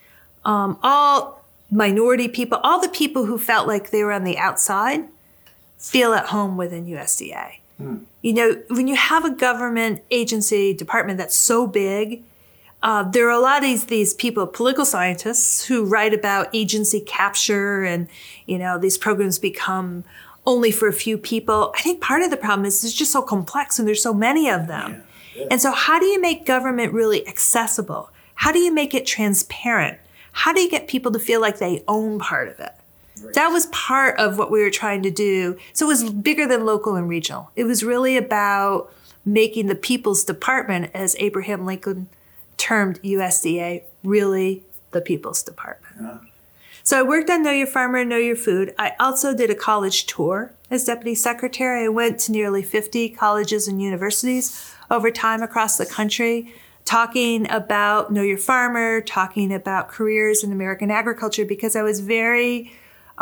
all minority people, all the people who felt like they were on the outside, feel at home within USDA. When you have a government agency department that's so big, there are a lot of these people, political scientists, who write about agency capture and, these programs become only for a few people. I think part of the problem is it's just so complex and there's so many of them. Yeah. And so how do you make government really accessible? How do you make it transparent? How do you get people to feel like they own part of it? Right. That was part of what we were trying to do. So it was bigger than local and regional. It was really about making the People's Department, as Abraham Lincoln termed USDA, really the People's Department. Yeah. So I worked on Know Your Farmer, Know Your Food. I also did a college tour as deputy secretary. I went to nearly 50 colleges and universities over time across the country, talking about Know Your Farmer, talking about careers in American agriculture, because I was very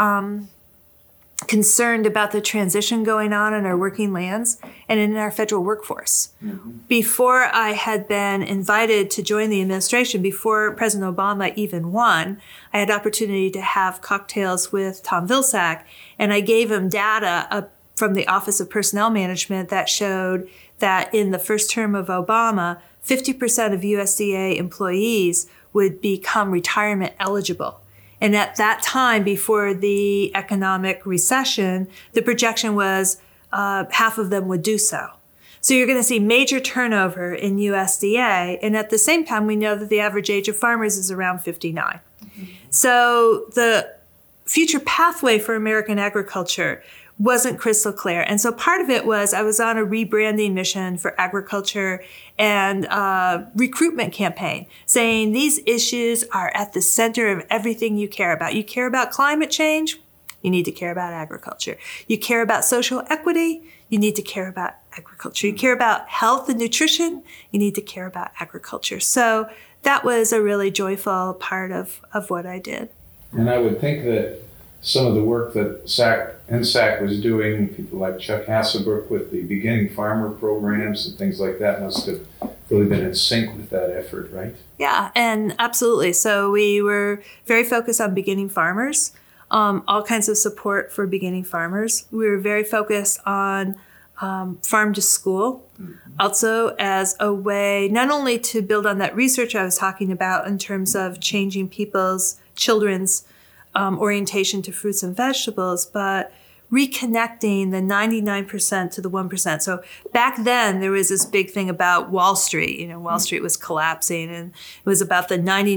concerned about the transition going on in our working lands and in our federal workforce. Mm-hmm. Before I had been invited to join the administration, before President Obama even won, I had opportunity to have cocktails with Tom Vilsack, and I gave him data from the Office of Personnel Management that showed that in the first term of Obama, 50% of USDA employees would become retirement eligible. And at that time, before the economic recession, the projection was half of them would do so. So you're going to see major turnover in USDA. And at the same time, we know that the average age of farmers is around 59. Mm-hmm. So the future pathway for American agriculture wasn't crystal clear. And so part of it was I was on a rebranding mission for agriculture and recruitment campaign saying these issues are at the center of everything you care about. You care about climate change, you need to care about agriculture. You care about social equity, you need to care about agriculture. You care about health and nutrition, you need to care about agriculture. So that was a really joyful part of what I did. And I would think that some of the work that NSAC was doing, people like Chuck Hasselbrook with the Beginning Farmer programs and things like that must have really been in sync with that effort, right? Yeah, and absolutely. So we were very focused on beginning farmers, all kinds of support for beginning farmers. We were very focused on farm to school, also as a way not only to build on that research I was talking about in terms of changing children's orientation to fruits and vegetables, but reconnecting the 99% to the 1%. So back then, there was this big thing about Wall Street. Wall Street was collapsing, and it was about the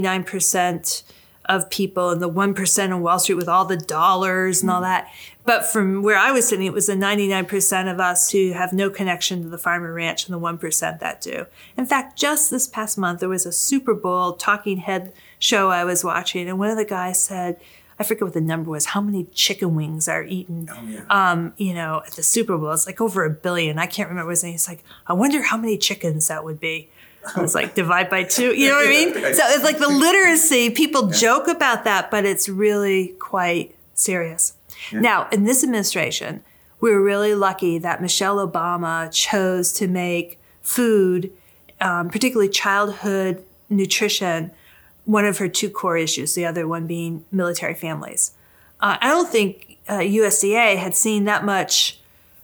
99% of people and the 1% on Wall Street with all the dollars and all that. But from where I was sitting, it was the 99% of us who have no connection to the farm or ranch and the 1% that do. In fact, just this past month, there was a Super Bowl talking head show I was watching, and one of the guys said, I forget what the number was, how many chicken wings are eaten, at the Super Bowl. It's like over 1 billion. I can't remember his name. It's like, I wonder how many chickens that would be. I was like, divide by 2. You know what I mean? So it's like the literacy, people joke about that, but it's really quite serious. Yeah. Now, in this administration, we were really lucky that Michelle Obama chose to make food, particularly childhood nutrition, one of her 2 core issues, the other one being military families. I don't think USDA had seen that much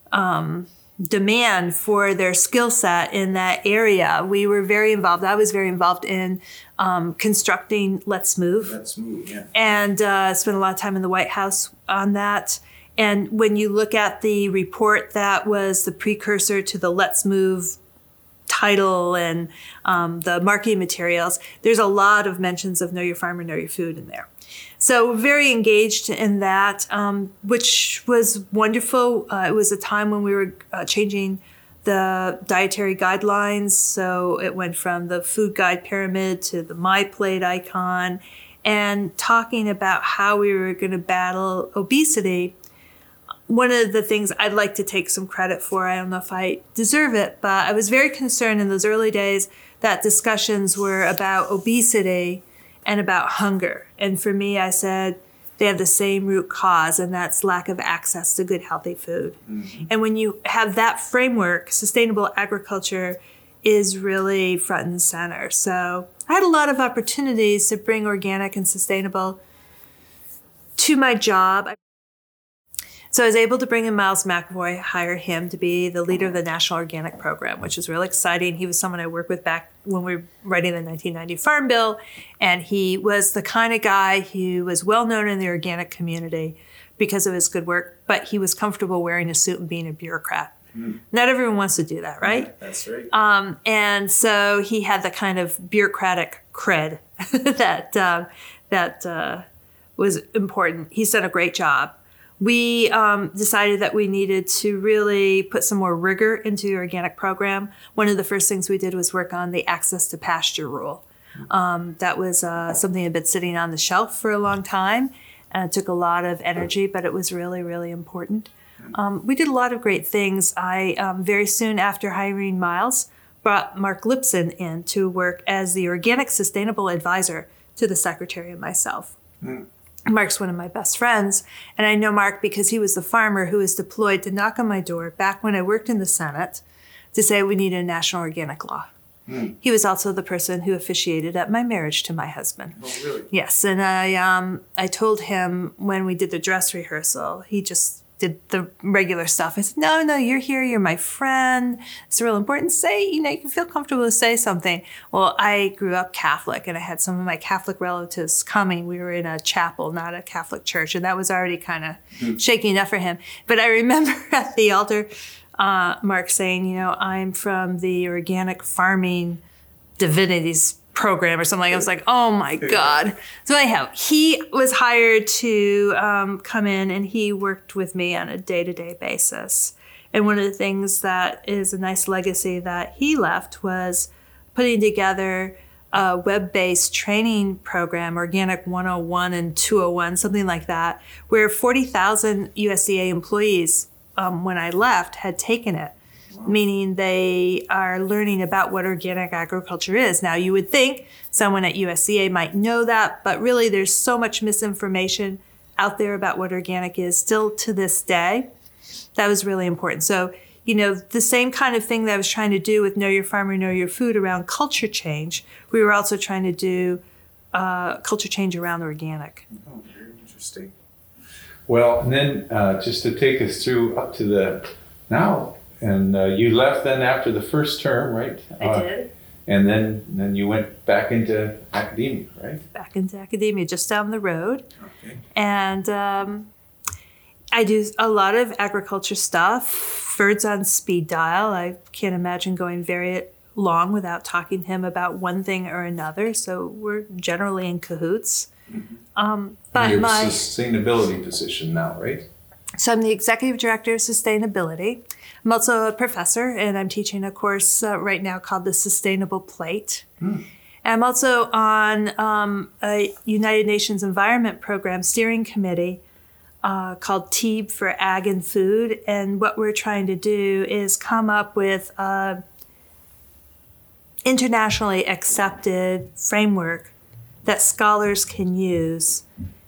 demand for their skill set in that area. We were very involved. I was very involved in constructing Let's Move. Let's Move, yeah. And spent a lot of time in the White House on that. And when you look at the report that was the precursor to the Let's Move title and the marketing materials, there's a lot of mentions of Know Your Farmer, Know Your Food in there. So very engaged in that, which was wonderful. It was a time when we were changing the dietary guidelines. So it went from the food guide pyramid to the My Plate icon, and talking about how we were going to battle obesity. One of the things I'd like to take some credit for, I don't know if I deserve it, but I was very concerned in those early days that discussions were about obesity and about hunger. And for me, I said they have the same root cause, and that's lack of access to good, healthy food. Mm-hmm. And when you have that framework, sustainable agriculture is really front and center. So I had a lot of opportunities to bring organic and sustainable to my job. So I was able to bring in Miles McAvoy, hire him to be the leader of the National Organic Program, which is really exciting. He was someone I worked with back when we were writing the 1990 Farm Bill, and he was the kind of guy who was well known in the organic community because of his good work, but he was comfortable wearing a suit and being a bureaucrat. Mm. Not everyone wants to do that, right? Yeah, that's right. And so he had the kind of bureaucratic cred that was important. He's done a great job. we decided that we needed to really put some more rigor into the organic program. One of the first things we did was work on the access to pasture rule. That was something that had been sitting on the shelf for a long time. It took a lot of energy, but it was really, really important. We did a lot of great things. I, very soon after hiring Miles, brought Mark Lipson in to work as the organic sustainable advisor to the secretary and myself. Mark's one of my best friends, and I know Mark because he was the farmer who was deployed to knock on my door back when I worked in the Senate to say we needed a national organic law. He was also the person who officiated at my marriage to my husband. Oh, really? Yes, and I told him when we did the dress rehearsal, he just did the regular stuff. I said, no, you're here, you're my friend. It's real important. Say, you can feel comfortable to say something. Well, I grew up Catholic, and I had some of my Catholic relatives coming. We were in a chapel, not a Catholic church, and that was already kind of shaky enough for him. But I remember at the altar, Mark saying, I'm from the organic farming divinities program or something like that. I was like, oh my God. So anyhow, he was hired to come in, and he worked with me on a day-to-day basis. And one of the things that is a nice legacy that he left was putting together a web-based training program, Organic 101 and 201, something like that, where 40,000 USDA employees, when I left, had taken it. Meaning they are learning about what organic agriculture is. Now, you would think someone at USDA might know that, but really there's so much misinformation out there about what organic is still to this day. That was really important. So, the same kind of thing that I was trying to do with Know Your Farmer, Know Your Food around culture change, we were also trying to do culture change around organic. Oh, very interesting. Well, and then just to take us through up to the now, and you left then after the first term, right? I did. And then you went back into academia, right? Back into academia, just down the road. Okay. And I do a lot of agriculture stuff. Bird's on speed dial. I can't imagine going very long without talking to him about one thing or another. So we're generally in cahoots. But your sustainability position now, right? So I'm the executive director of sustainability. I'm also a professor, and I'm teaching a course right now called the Sustainable Plate. And I'm also on a United Nations Environment Program steering committee called TEEB for Ag and Food. And what we're trying to do is come up with an internationally accepted framework that scholars can use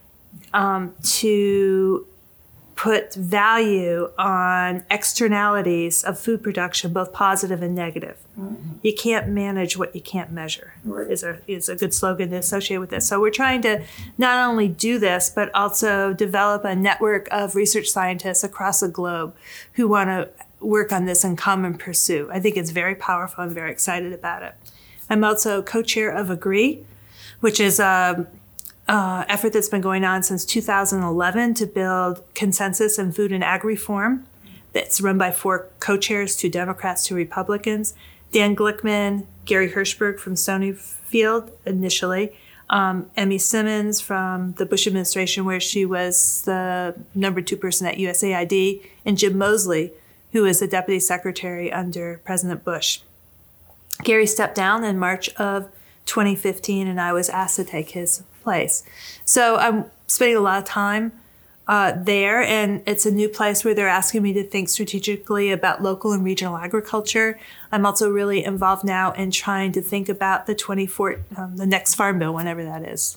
to put value on externalities of food production, both positive and negative. You can't manage what you can't measure, right. is a good slogan to associate with this. So we're trying to not only do this, but also develop a network of research scientists across the globe who want to work on this in common pursuit. I think it's very powerful. I'm very excited about it. I'm also co-chair of AGREE, which is a effort that's been going on since 2011 to build consensus in food and ag reform. That's run by 4 co-chairs, 2 Democrats, 2 Republicans. Dan Glickman, Gary Hirschberg from Stonyfield initially, Emmy Simmons from the Bush administration where she was the number 2 person at USAID, and Jim Mosley, who was the deputy secretary under President Bush. Gary stepped down in March of 2015, and I was asked to take his place. So I'm spending a lot of time there, and it's a new place where they're asking me to think strategically about local and regional agriculture. I'm also really involved now in trying to think about the next Farm Bill, whenever that is.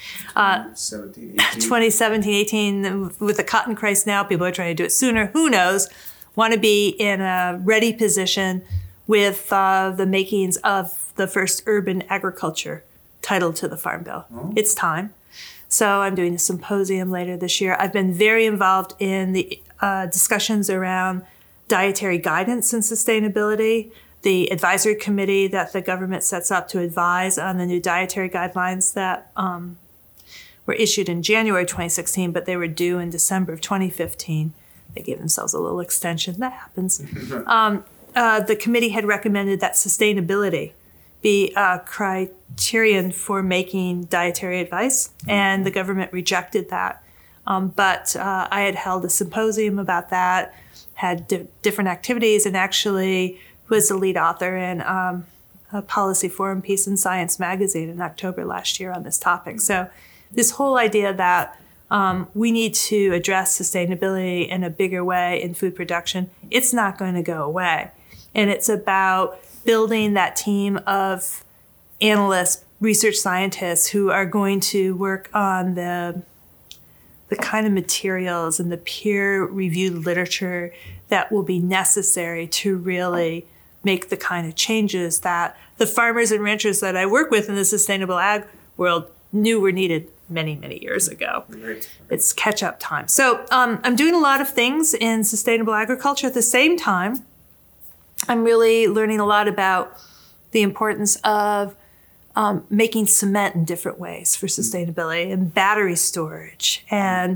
2017-18, with the cotton crisis now, people are trying to do it sooner. Who knows? Want to be in a ready position with the makings of the first urban agriculture title to the Farm Bill. It's time. So I'm doing a symposium later this year. I've been very involved in the discussions around dietary guidance and sustainability, the advisory committee that the government sets up to advise on the new dietary guidelines that were issued in January 2016, but they were due in December of 2015. They gave themselves a little extension. That happens. The committee had recommended that sustainability be a criterion for making dietary advice, and the government rejected that But I had held a symposium about that, had different activities, and actually was the lead author in a Policy Forum piece in Science Magazine in October last year on this topic. So this whole idea that we need to address sustainability in a bigger way in food production, it's not going to go away. And it's about building that team of analysts, research scientists who are going to work on the kind of materials and the peer-reviewed literature that will be necessary to really make the kind of changes that the farmers and ranchers that I work with in the sustainable ag world knew were needed many, many years ago. Right. It's catch-up time. So I'm doing a lot of things in sustainable agriculture. At the same time, I'm really learning a lot about the importance of making cement in different ways for sustainability and battery storage. And,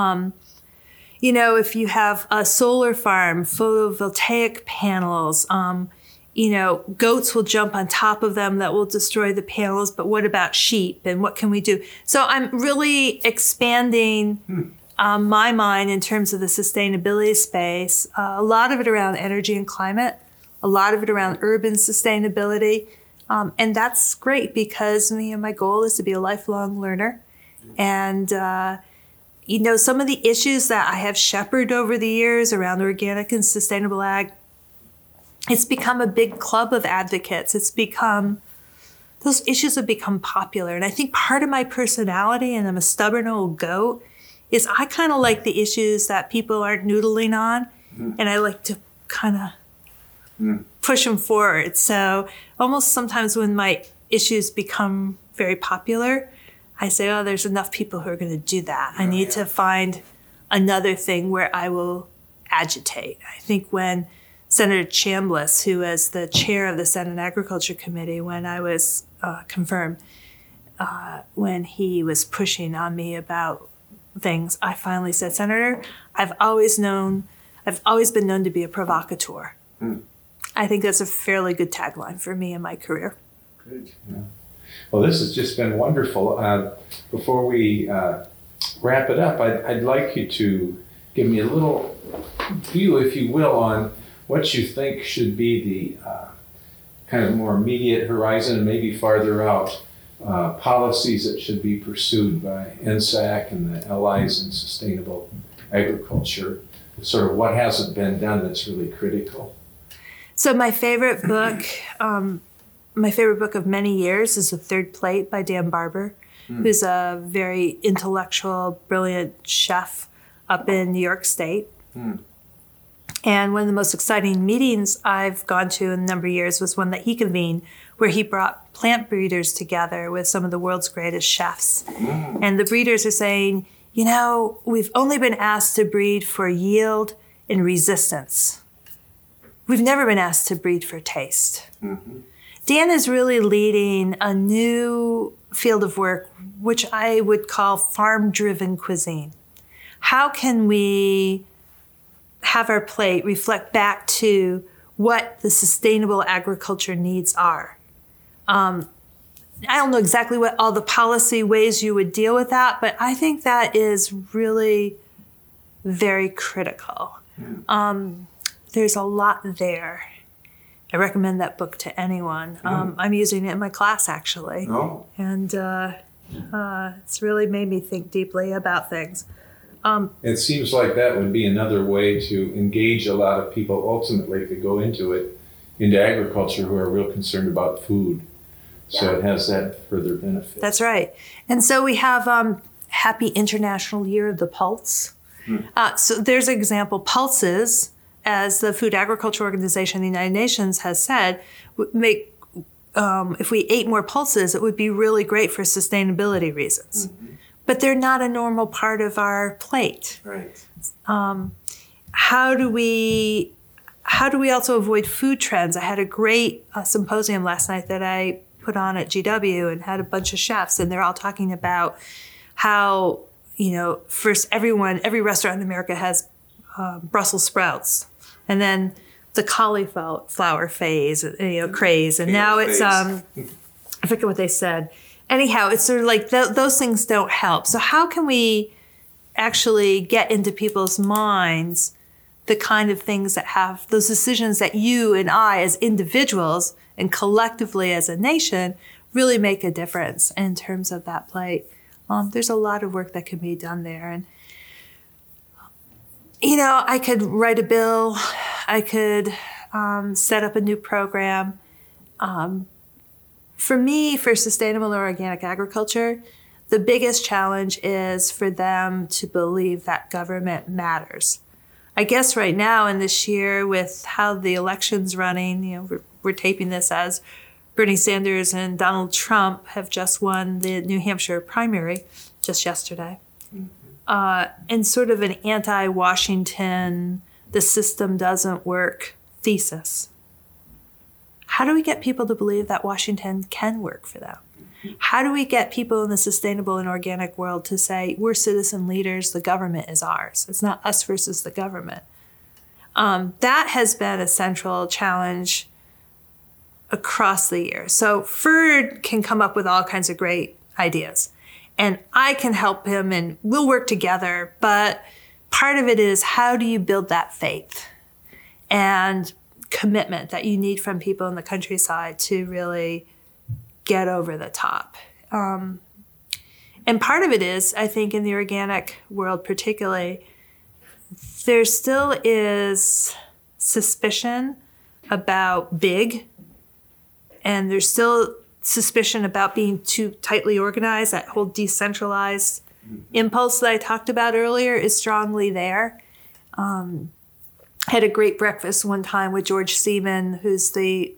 if you have a solar farm, photovoltaic panels, goats will jump on top of them that will destroy the panels, but what about sheep and what can we do? So I'm really expanding my mind in terms of the sustainability space, a lot of it around energy and climate, a lot of it around urban sustainability. And that's great because my goal is to be a lifelong learner. And, some of the issues that I have shepherded over the years around organic and sustainable ag, it's become a big club of advocates. Those issues have become popular. And I think part of my personality, and I'm a stubborn old goat, is I kind of like the issues that people aren't noodling on. And I like to kind of push them forward. So almost sometimes when my issues become very popular, I say, there's enough people who are going to do that. I need to find another thing where I will agitate. I think when Senator Chambliss, who was the chair of the Senate Agriculture Committee when I was confirmed, when he was pushing on me about things, I finally said, Senator, I've always been known to be a provocateur. I think that's a fairly good tagline for me in my career. Good. Yeah. Well, this has just been wonderful. Before we wrap it up, I'd like you to give me a little view, if you will, on what you think should be the kind of more immediate horizon and maybe farther out policies that should be pursued by NSAC and the allies in sustainable agriculture. Sort of what hasn't been done that's really critical. So my favorite book of many years is The Third Plate by Dan Barber, who's a very intellectual, brilliant chef up in New York State. And one of the most exciting meetings I've gone to in a number of years was one that he convened, where he brought plant breeders together with some of the world's greatest chefs. And the breeders are saying, we've only been asked to breed for yield and resistance. We've never been asked to breed for taste. Dan is really leading a new field of work, which I would call farm-driven cuisine. How can we have our plate reflect back to what the sustainable agriculture needs are? I don't know exactly what all the policy ways you would deal with that, but I think that is really very critical. There's a lot there. I recommend that book to anyone. I'm using it in my class, actually. Oh. And it's really made me think deeply about things. It seems like that would be another way to engage a lot of people ultimately to go into agriculture who are real concerned about food. So it has that further benefit. That's right. And so we have Happy International Year of the Pulse. So there's an example. Pulses, as the Food Agriculture Organization of the United Nations has said, if we ate more pulses, it would be really great for sustainability reasons. But they're not a normal part of our plate. Right. How do we also avoid food trends? I had a great symposium last night that I put on at GW and had a bunch of chefs, and they're all talking about how, first every restaurant in America has Brussels sprouts, and then the cauliflower phase, craze, and now it's I forget what they said. Anyhow, it's sort of like those things don't help. So how can we actually get into people's minds the kind of things that have those decisions that you and I as individuals and collectively as a nation really make a difference in terms of that plight. There's a lot of work that can be done there. And, I could write a bill. I could set up a new program. For me, for sustainable or organic agriculture, the biggest challenge is for them to believe that government matters. I guess right now in this year with how the election's running, we're taping this as Bernie Sanders and Donald Trump have just won the New Hampshire primary just yesterday. And sort of an anti-Washington, the system doesn't work thesis. How do we get people to believe that Washington can work for them? How do we get people in the sustainable and organic world to say, we're citizen leaders, the government is ours. It's not us versus the government. That has been a central challenge across the year. So FIRD can come up with all kinds of great ideas. And I can help him and we'll work together. But part of it is, how do you build that faith and commitment that you need from people in the countryside to really get over the top? And part of it is, I think in the organic world particularly, there still is suspicion about big, and there's still suspicion about being too tightly organized. That whole decentralized impulse that I talked about earlier is strongly there. Had a great breakfast one time with George Seaman, who's the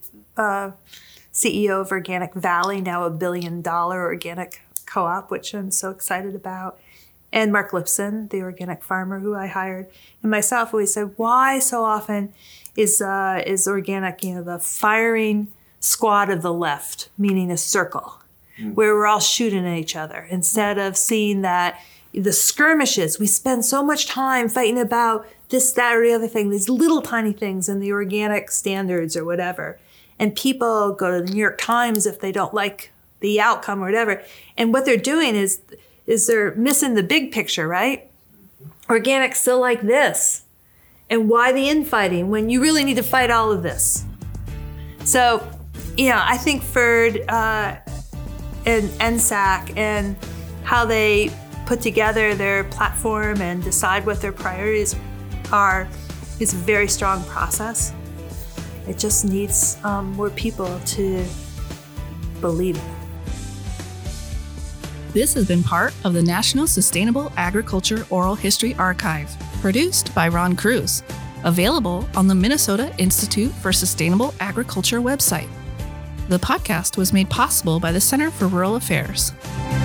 CEO of Organic Valley, now $1 billion organic co-op, which I'm so excited about. And Mark Lipson, the organic farmer who I hired, and myself always said, why so often is organic, the firing squad of the left, meaning a circle, where we're all shooting at each other, instead of seeing that the skirmishes, we spend so much time fighting about this, that, or the other thing, these little tiny things in the organic standards or whatever. And people go to the New York Times if they don't like the outcome or whatever. And what they're doing is they're missing the big picture, right? Organic's still like this. And why the infighting when you really need to fight all of this? So, I think FIRD and NSAC and how they put together their platform and decide what their priorities are is a very strong process. It just needs more people to believe it. This has been part of the National Sustainable Agriculture Oral History Archive, produced by Ron Cruz, available on the Minnesota Institute for Sustainable Agriculture website. The podcast was made possible by the Center for Rural Affairs.